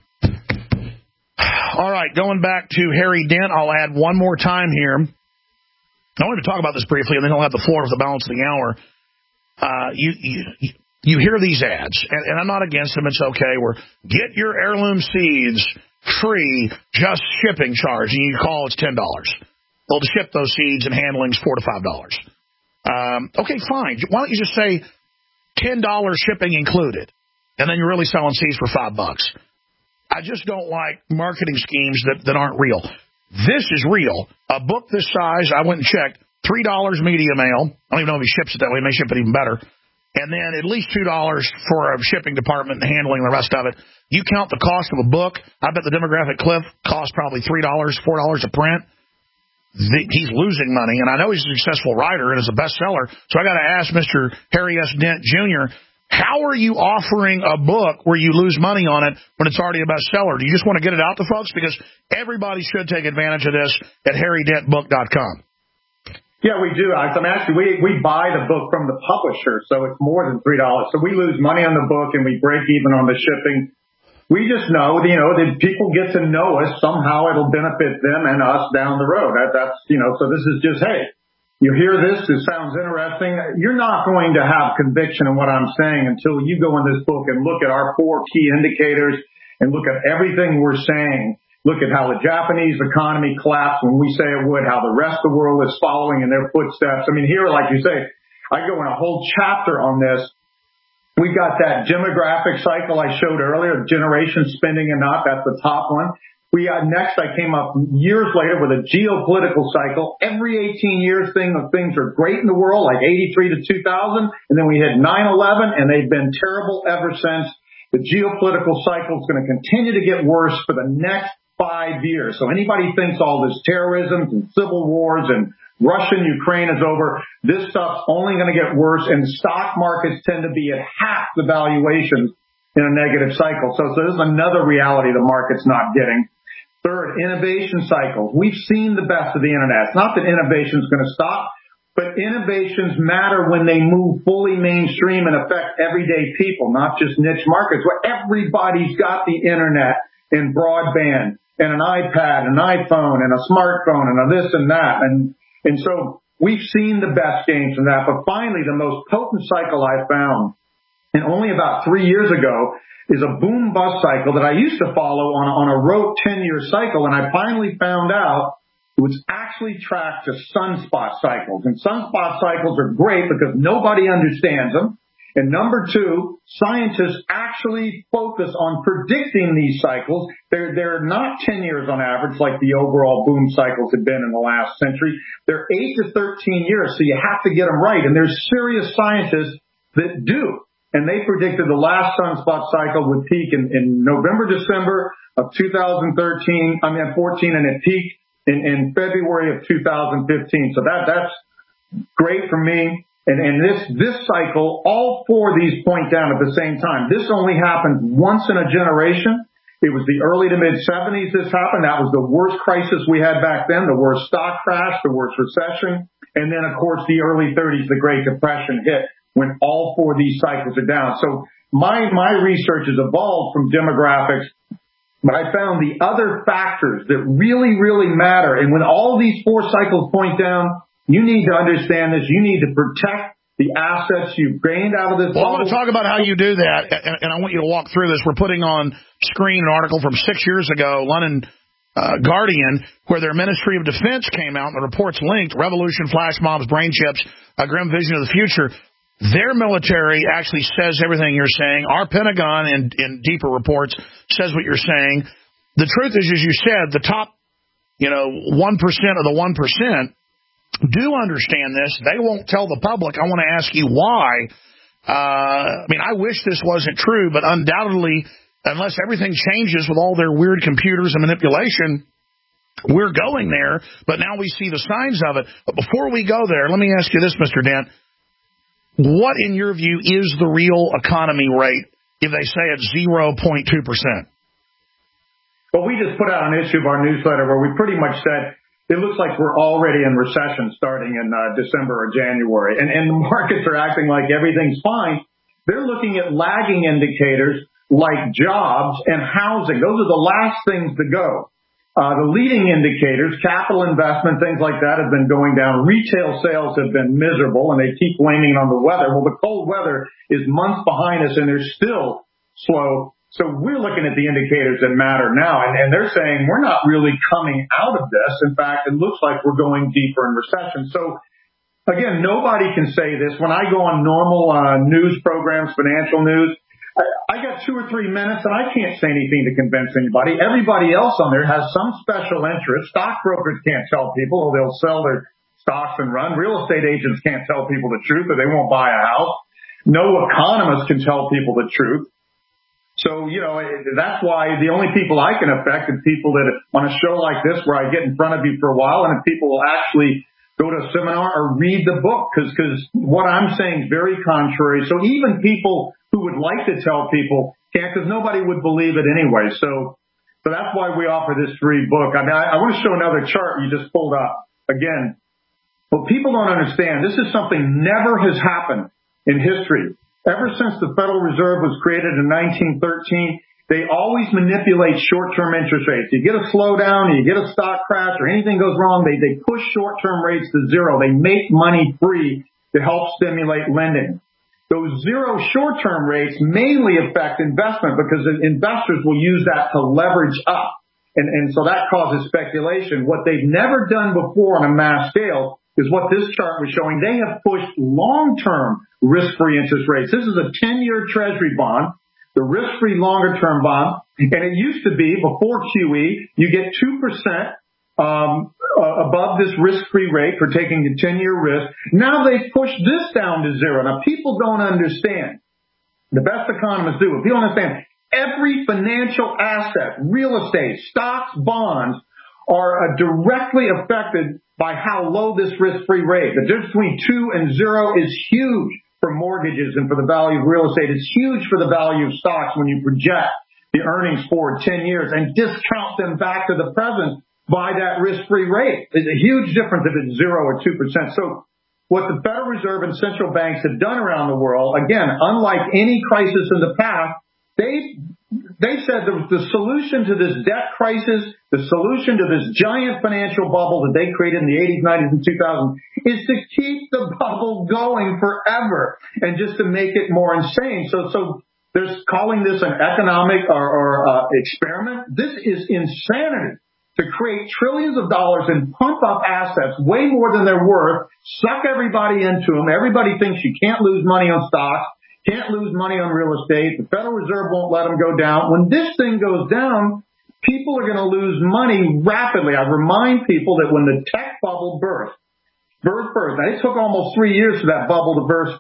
All right, going back to Harry Dent, I'll add one more time here. I wanted to talk about this briefly, and then I'll have the floor for the balance of the hour. Uh, you... you You hear these ads, and, and I'm not against them. It's okay. We're get your heirloom seeds free, just shipping charge, and you call it's ten dollars. They'll ship those seeds and handling's four to five dollars. Um, okay, fine. Why don't you just say ten dollars shipping included, and then you're really selling seeds for five bucks? I just don't like marketing schemes that, that aren't real. This is real. A book this size, I went and checked, three dollars media mail. I don't even know if he ships it that way. He may ship it even better. And then at least two dollars for a shipping department and handling the rest of it. You count the cost of a book. I bet the Demographic Cliff costs probably three dollars, four dollars a print. The, he's losing money, and I know he's a successful writer and is a bestseller. So I got to ask Mister Harry S. Dent Junior, How are you offering a book where you lose money on it when it's already a bestseller? Do you just want to get it out to folks? Because everybody should take advantage of this at harry dent book dot com. Yeah, we do. I mean, actually, we we buy the book from the publisher, so it's more than three dollars. So we lose money on the book and we break even on the shipping. We just know, you know, that people get to know us. Somehow it'll benefit them and us down the road. That, that's, you know, so this is just, hey, you hear this, it sounds interesting. You're not going to have conviction in what I'm saying until you go in this book and look at our four key indicators and look at everything we're saying. Look at how the Japanese economy collapsed when we say it would, how the rest of the world is following in their footsteps. I mean, here, like you say, I go in a whole chapter on this. We've got that demographic cycle I showed earlier, generation spending and not. That's the top one. We got next, I came up years later with a geopolitical cycle. Every eighteen years, thing of things are great in the world, like eighty-three to two thousand. And then we hit nine eleven, and they've been terrible ever since. The geopolitical cycle is going to continue to get worse for the next five years. So anybody thinks all this terrorism and civil wars and Russia and Ukraine is over, this stuff's only going to get worse, and stock markets tend to be at half the valuations in a negative cycle. So, so this is another reality the market's not getting. Third, innovation cycles. We've seen the best of the internet. It's not that innovation is going to stop, but innovations matter when they move fully mainstream and affect everyday people, not just niche markets, where everybody's got the internet and broadband and an iPad, an iPhone, and a smartphone, and a this and that. And, and so we've seen the best gains from that. But finally, the most potent cycle I found, and only about three years ago, is a boom-bust cycle that I used to follow on, on a rote ten-year cycle. And I finally found out it was actually tracked to sunspot cycles. And sunspot cycles are great because nobody understands them. And number two, scientists actually focus on predicting these cycles. They're, they're not ten years on average like the overall boom cycles have been in the last century. They're eight to thirteen years, so you have to get them right. And there's serious scientists that do. And they predicted the last sunspot cycle would peak in, in November, December of two thousand thirteen, I mean fourteen, and it peaked in, in February of two thousand fifteen. So that, that's great for me. And, and this, this cycle, all four of these point down at the same time. This only happens once in a generation. It was the early to mid seventies this happened. That was the worst crisis we had back then, the worst stock crash, the worst recession. And then, of course, the early thirties, the Great Depression hit when all four of these cycles are down. So my, my research has evolved from demographics, but I found the other factors that really, really matter. And when all these four cycles point down, you need to understand this. You need to protect the assets you've gained out of this. Well, I want to talk about how you do that, and, and I want you to walk through this. We're putting on screen an article from six years ago, London uh, Guardian, where their Ministry of Defense came out, and the report's linked, Revolution, Flash Mobs, Brain Chips, A Grim Vision of the Future. Their military actually says everything you're saying. Our Pentagon, in, in deeper reports, says what you're saying. The truth is, as you said, the top, you know, one percent of the one percent do understand this. They won't tell the public. I want to ask you why. Uh, I mean, I wish this wasn't true, but undoubtedly, unless everything changes with all their weird computers and manipulation, we're going there. But now we see the signs of it. But before we go there, let me ask you this, Mister Dent. What, in your view, is the real economy rate if they say it's zero point two percent? Well, we just put out an issue of our newsletter where we pretty much said, it looks like we're already in recession starting in uh, December or January, and, and the markets are acting like everything's fine. They're looking at lagging indicators like jobs and housing. Those are the last things to go. Uh, the leading indicators, capital investment, things like that, have been going down. Retail sales have been miserable, and they keep blaming it on the weather. Well, the cold weather is months behind us, and they're still slow. So we're looking at the indicators that matter now, and, and they're saying we're not really coming out of this. In fact, it looks like we're going deeper in recession. So, again, nobody can say this. When I go on normal uh, news programs, financial news, I, I got two or three minutes, and I can't say anything to convince anybody. Everybody else on there has some special interest. Stockbrokers can't tell people, or they'll sell their stocks and run. Real estate agents can't tell people the truth, or they won't buy a house. No economist can tell people the truth. So, you know, that's why the only people I can affect is people that on a show like this where I get in front of you for a while, and if people will actually go to a seminar or read the book, because because what I'm saying is very contrary. So even people who would like to tell people can't, because nobody would believe it anyway. So so that's why we offer this free book. I mean, I, I want to show another chart you just pulled up. Again, what people don't understand, this is something never has happened in history. Ever since the Federal Reserve was created in nineteen thirteen, they always manipulate short-term interest rates. You get a slowdown, you get a stock crash, or anything goes wrong, they, they push short-term rates to zero. They make money free to help stimulate lending. Those zero short-term rates mainly affect investment, because investors will use that to leverage up. And, and so that causes speculation. What they've never done before on a mass scale is what this chart was showing. They have pushed long-term risk-free interest rates. This is a ten-year Treasury bond, the risk-free longer-term bond. And it used to be, before Q E, you get two percent um, uh, above this risk-free rate for taking a ten-year risk. Now they've pushed this down to zero. Now, people don't understand. The best economists do. If people understand, every financial asset, real estate, stocks, bonds, are uh, directly affected by how low this risk-free rate. The difference between two and zero is huge for mortgages and for the value of real estate. It's huge for the value of stocks when you project the earnings forward ten years and discount them back to the present by that risk-free rate. It's a huge difference if it's zero or two percent. So what the Federal Reserve and central banks have done around the world, again, unlike any crisis in the past, they they said the, the solution to this debt crisis, the solution to this giant financial bubble that they created in the eighties, nineties, and two thousands is to keep the bubble going forever and just to make it more insane. So, so there's calling this an economic or, or uh, experiment. This is insanity. To create trillions of dollars and pump up assets way more than they're worth, suck everybody into them. Everybody thinks you can't lose money on stocks. Can't lose money on real estate. The Federal Reserve won't let them go down. When this thing goes down, people are going to lose money rapidly. I remind people that when the tech bubble burst, burst first, now it took almost three years for that bubble to burst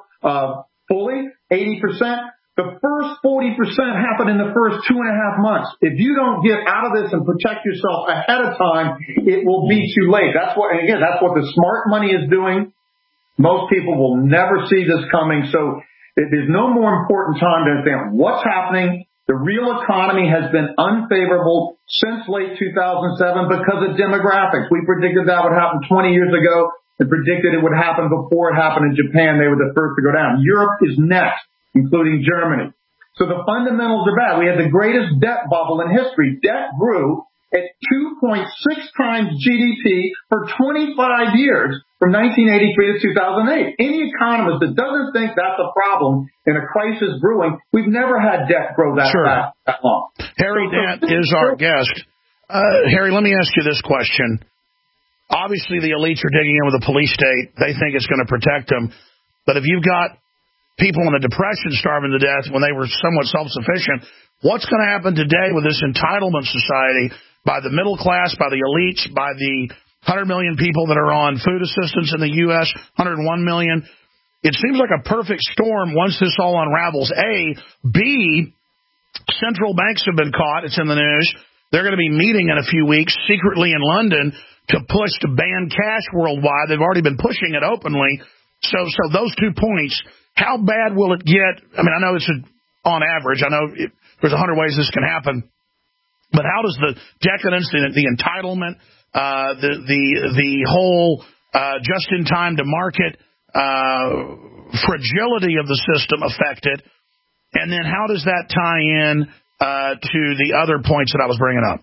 uh, fully, eighty percent. The first forty percent happened in the first two and a half months. If you don't get out of this and protect yourself ahead of time, it will be too late. That's what, and again, that's what the smart money is doing. Most people will never see this coming. So there's no more important time to understand what's happening. The real economy has been unfavorable since late two thousand seven because of demographics. We predicted that would happen twenty years ago and predicted it would happen before it happened in Japan. They were the first to go down. Europe is next, including Germany. So the fundamentals are bad. We had the greatest debt bubble in history. Debt grew at two point six times G D P for twenty-five years. From nineteen eighty-three to two thousand eight. Any economist that doesn't think that's a problem in a crisis brewing, we've never had debt grow that sure. fast, that long. Harry so, Dent is our guest. Uh, Harry, let me ask you this question. Obviously, the elites are digging in with a police state. They think it's going to protect them. But if you've got people in the Depression starving to death when they were somewhat self-sufficient, what's going to happen today with this entitlement society by the middle class, by the elites, by the one hundred million people that are on food assistance in the U S, one hundred one million. It seems like a perfect storm once this all unravels. A. B. Central banks have been caught. It's in the news. They're going to be meeting in a few weeks secretly in London to push to ban cash worldwide. They've already been pushing it openly. So, so those two points, how bad will it get? I mean, I know it's a, on average. I know it, there's a hundred ways this can happen. But how does the decadence, the, the entitlement, Uh, the the the whole uh, just-in-time to market uh, fragility of the system affected, and then how does that tie in uh, to the other points that I was bringing up?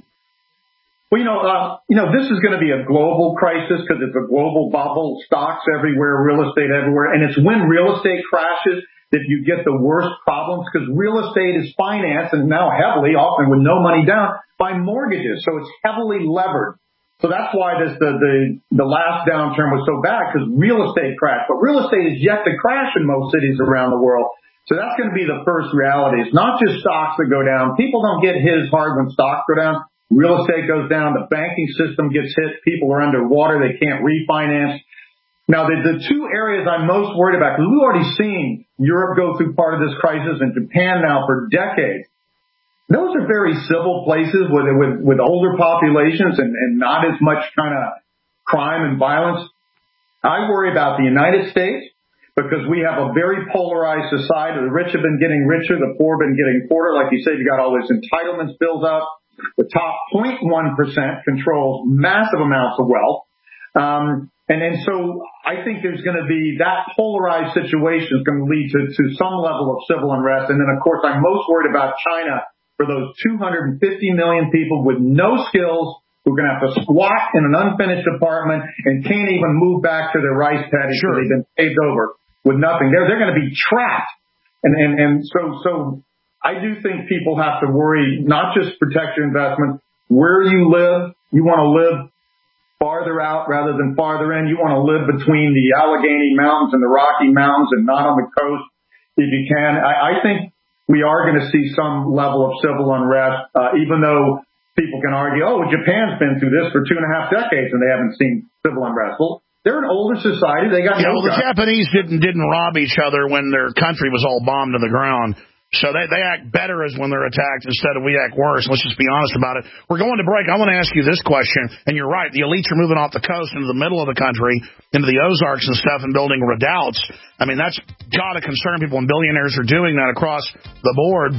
Well, you know, uh, you know, this is going to be a global crisis because it's a global bubble, stocks everywhere, real estate everywhere, and it's when real estate crashes that you get the worst problems because real estate is financed and now heavily, often with no money down, by mortgages, so it's heavily levered. So that's why this, the, the, the last downturn was so bad, because real estate crashed. But real estate is yet to crash in most cities around the world. So that's going to be the first reality. It's not just stocks that go down. People don't get hit as hard when stocks go down. Real estate goes down. The banking system gets hit. People are underwater. They can't refinance. Now, the, the two areas I'm most worried about, because we've already seen Europe go through part of this crisis and Japan now for decades. Those are very civil places with with, with older populations and, and not as much kind of crime and violence. I worry about the United States because we have a very polarized society. The rich have been getting richer. The poor have been getting poorer. Like you said, you got all these entitlements built up. The top zero point one percent controls massive amounts of wealth. Um, and then so I think there's going to be that polarized situation is going to lead to, to some level of civil unrest. And then, of course, I'm most worried about China for those two hundred fifty million people with no skills who are going to have to squat in an unfinished apartment and can't even move back to their rice paddies sure. because they've been paved over with nothing. They're, they're going to be trapped. And, and, and so, so I do think people have to worry, not just protect your investment, where you live. You want to live farther out rather than farther in. You want to live between the Allegheny Mountains and the Rocky Mountains and not on the coast if you can. I, I think we are going to see some level of civil unrest, uh, even though people can argue, oh, Japan's been through this for two and a half decades and they haven't seen civil unrest. Well, they're an older society. They got yeah, no well, the guns. Japanese didn't didn't rob each other when their country was all bombed to the ground. So they, they act better as when they're attacked instead of we act worse. Let's just be honest about it. We're going to break. I want to ask you this question, and you're right. The elites are moving off the coast into the middle of the country, into the Ozarks and stuff, and building redoubts. I mean, that's got to concern people, and billionaires are doing that across the board.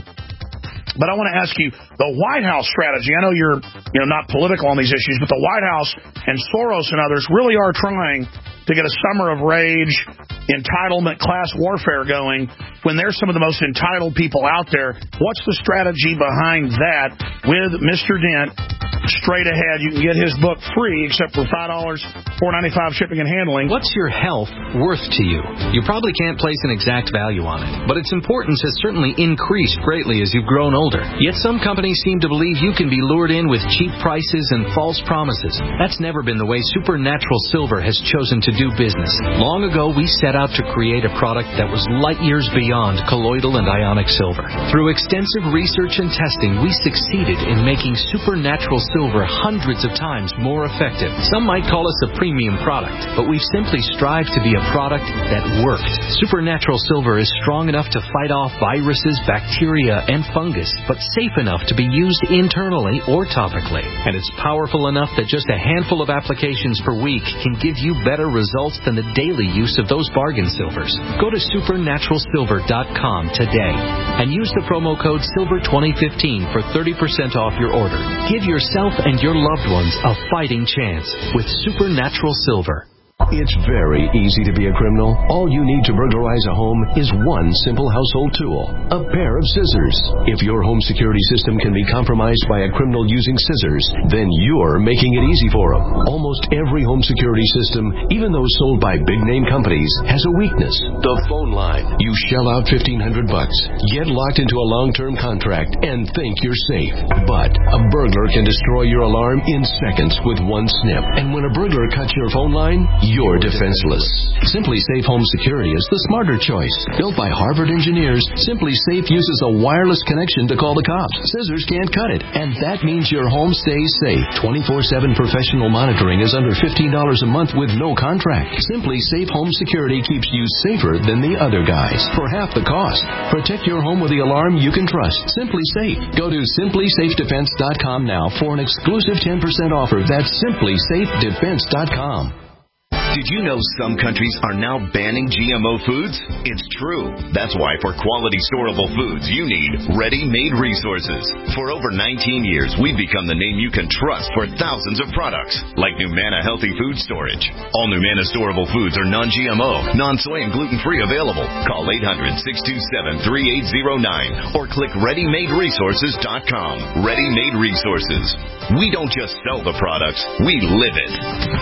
But I want to ask you, the White House strategy, I know you're you know not political on these issues, but the White House and Soros and others really are trying to get a summer of rage, entitlement, class warfare going when there's some of the most entitled people out there. What's the strategy behind that with Mister Dent? Straight ahead, you can get his book free, except for five dollars, four ninety-five shipping and handling. What's your health worth to you? You probably can't place an exact value on it, but its importance has certainly increased greatly as you've grown older. Yet some companies seem to believe you can be lured in with cheap prices and false promises. That's never been the way Supernatural Silver has chosen to do business. Long ago, we set out to create a product that was light years beyond colloidal and ionic silver. Through extensive research and testing, we succeeded in making Supernatural Silver hundreds of times more effective. Some might call us a premium product, but we've simply strived to be a product that worked. Supernatural Silver is strong enough to fight off viruses, bacteria, and fungus, but safe enough to be used internally or topically. And it's powerful enough that just a handful of applications per week can give you better results than the daily use of those bargain silvers. Go to supernatural silver dot com today and use the promo code silver twenty fifteen for thirty percent off your order. Give yourself and your loved ones a fighting chance with Supernatural Silver. It's very easy to be a criminal. All you need to burglarize a home is one simple household tool, a pair of scissors. If your home security system can be compromised by a criminal using scissors, then you're making it easy for them. Almost every home security system, even those sold by big-name companies, has a weakness: the phone line. You shell out fifteen hundred bucks, get locked into a long-term contract, and think you're safe. But a burglar can destroy your alarm in seconds with one snip. And when a burglar cuts your phone line, you're defenseless. SimpliSafe Home Security is the smarter choice. Built by Harvard engineers, SimpliSafe uses a wireless connection to call the cops. Scissors can't cut it, and that means your home stays safe. twenty-four seven professional monitoring is under fifteen dollars a month with no contract. SimpliSafe Home Security keeps you safer than the other guys for half the cost. Protect your home with the alarm you can trust. SimpliSafe. Go to simply safe defense dot com now for an exclusive ten percent offer. That's simply safe defense dot com. Did you know some countries are now banning G M O foods? It's true. That's why for quality storable foods, you need Ready-Made Resources. For over nineteen years, we've become the name you can trust for thousands of products, like Numana Healthy Food Storage. All Numana storable foods are non-G M O, non-soy, and gluten-free available. Call eight hundred, six two seven, three eight zero nine or click ready made resources dot com. Ready-Made Resources. We don't just sell the products, we live it.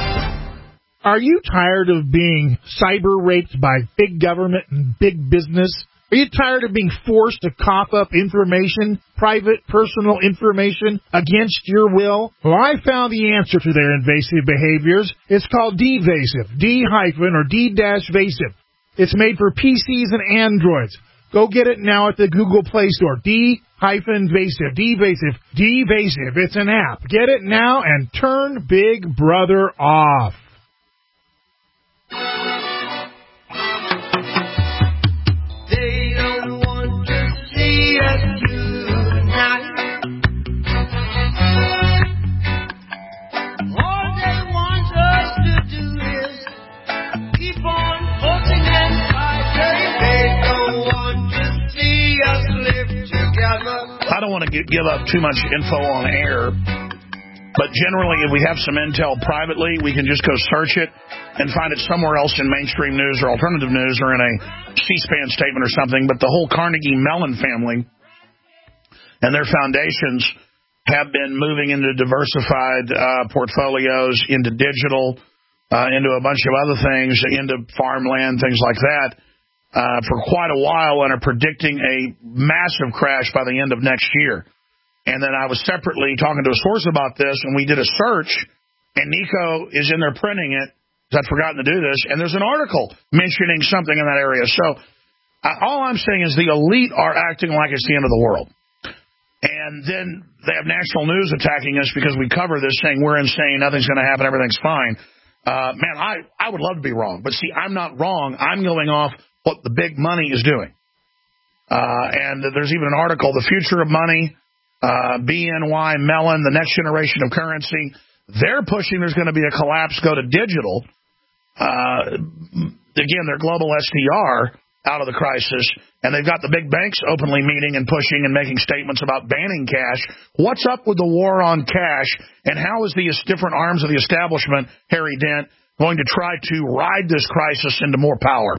Are you tired of being cyber raped by big government and big business? Are you tired of being forced to cough up information, private, personal information, against your will? Well, I found the answer to their invasive behaviors. It's called D-Vasive, D-hyphen or D-Vasive. It's made for P Cs and Androids. Go get it now at the Google Play Store. D-Vasive, D-Vasive, D-Vasive. It's an app. Get it now and turn Big Brother off. They don't want to see us tonight. All they want us to do is don't want to give up too much info on air, but generally if we have some intel privately, we can just go search it and find it somewhere else in mainstream news or alternative news or in a C-SPAN statement or something. But the whole Carnegie Mellon family and their foundations have been moving into diversified uh, portfolios, into digital, uh, into a bunch of other things, into farmland, things like that, uh, for quite a while, and are predicting a massive crash by the end of next year. And then I was separately talking to a source about this, and we did a search, and Nico is in there printing it, because I'd forgotten to do this, and there's an article mentioning something in that area. So uh, all I'm saying is the elite are acting like it's the end of the world. And then they have national news attacking us because we cover this, saying we're insane, nothing's going to happen, everything's fine. Uh, man, I, I would love to be wrong. But, see, I'm not wrong. I'm going off what the big money is doing. Uh, and there's even an article, The Future of Money, uh, B N Y Mellon, the next generation of currency. They're pushing there's going to be a collapse, go to digital. Uh, again, their global S D R out of the crisis, and they've got the big banks openly meeting and pushing and making statements about banning cash. What's up with the war on cash, and how is the different arms of the establishment, Harry Dent, going to try to ride this crisis into more power?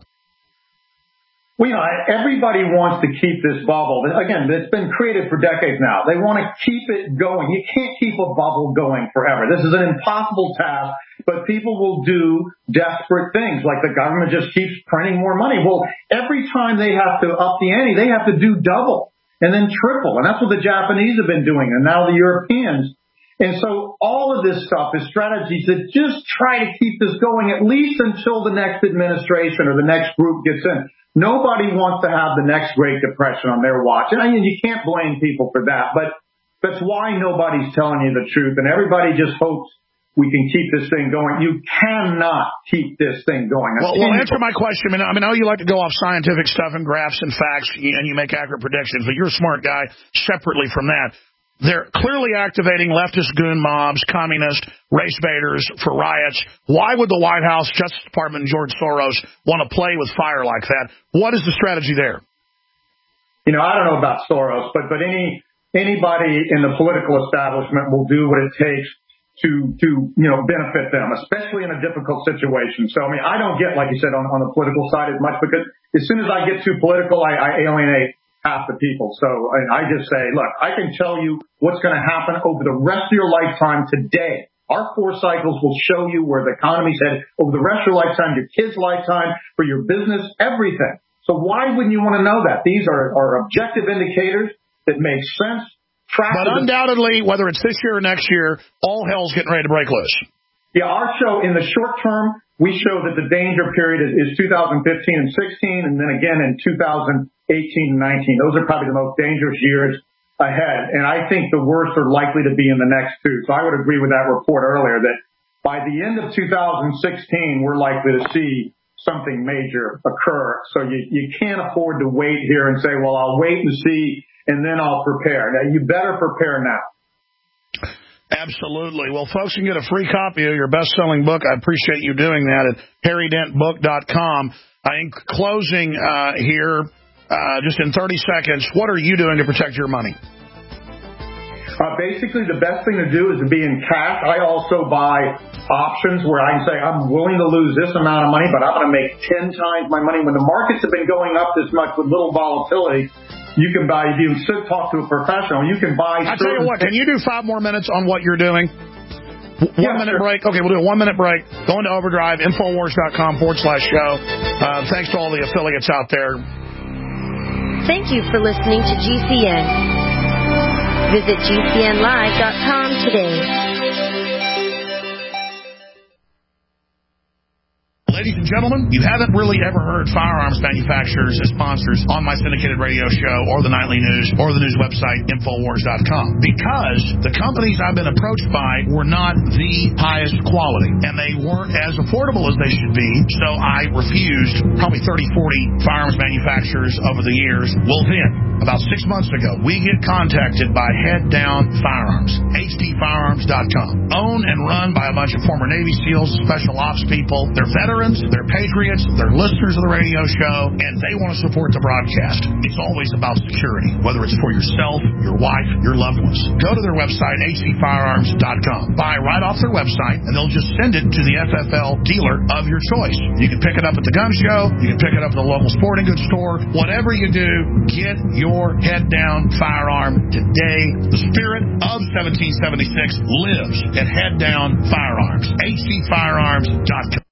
Well, you know, everybody wants to keep this bubble. Again, it's been created for decades now. They want to keep it going. You can't keep a bubble going forever. This is an impossible task, but people will do desperate things, like the government just keeps printing more money. Well, every time they have to up the ante, they have to do double and then triple. And that's what the Japanese have been doing, and now the Europeans. And so all of this stuff is strategies that just try to keep this going at least until the next administration or the next group gets in. Nobody wants to have the next Great Depression on their watch. And I mean, you can't blame people for that, but that's why nobody's telling you the truth. And everybody just hopes we can keep this thing going. You cannot keep this thing going. Well, well answer my question. I mean, I know you like to go off scientific stuff and graphs and facts, and you make accurate predictions, but you're a smart guy separately from that. They're clearly activating leftist goon mobs, communist, race baiters for riots. Why would the White House, Justice Department, and George Soros want to play with fire like that? What is the strategy there? You know, I don't know about Soros, but, but any anybody in the political establishment will do what it takes to, to you know, benefit them, especially in a difficult situation. So, I mean, I don't get, like you said, on, on the political side as much, because as soon as I get too political, I, I alienate half the people. So I just say, look, I can tell you what's going to happen over the rest of your lifetime today. Our four cycles will show you where the economy's headed over the rest of your lifetime, your kids' lifetime, for your business, everything. So why wouldn't you want to know that? These are, are objective indicators that make sense. But undoubtedly, whether it's this year or next year, all hell's getting ready to break loose. Yeah, our show, in the short term, we show that the danger period is, is two thousand fifteen and sixteen, and then again in two thousand eighteen and nineteen. Those are probably the most dangerous years ahead. And I think the worst are likely to be in the next two. So I would agree with that report earlier that by the end of two thousand sixteen, we're likely to see something major occur. So you, you can't afford to wait here and say, well, I'll wait and see, and then I'll prepare. Now, you better prepare now. Absolutely. Well, folks can get a free copy of your best-selling book. I appreciate you doing that at harry dent book dot com. Uh, in closing uh, here, uh, just in thirty seconds, what are you doing to protect your money? Uh, basically, the best thing to do is to be in cash. I also buy options where I can say I'm willing to lose this amount of money, but I'm going to make ten times my money. When the markets have been going up this much with little volatility, you can buy, if you should talk to a professional, you can buy. I'll tell you what, can you do five more minutes on what you're doing? One yeah, minute sure. break. Okay, we'll do a one minute break. Go into Overdrive, Infowars dot com forward slash show. Uh, thanks to all the affiliates out there. Thank you for listening to G C N. Visit G C N live dot com today. Ladies and gentlemen, you haven't really ever heard firearms manufacturers as sponsors on my syndicated radio show or the nightly news or the news website, Infowars dot com, because the companies I've been approached by were not the highest quality, and they weren't as affordable as they should be, so I refused probably thirty, forty firearms manufacturers over the years. Well, then, about six months ago, we get contacted by Head Down Firearms, H D firearms dot com, owned and run by a bunch of former Navy SEALs, special ops people. They're veterans. veterans, they're patriots, they're listeners of the radio show, and they want to support the broadcast. It's always about security, whether it's for yourself, your wife, your loved ones. Go to their website, h c firearms dot com. Buy right off their website, and they'll just send it to the F F L dealer of your choice. You can pick it up at the gun show. You can pick it up at the local sporting goods store. Whatever you do, get your head down firearm today. The spirit of seventeen seventy-six lives at Head Down Firearms. h c firearms dot com.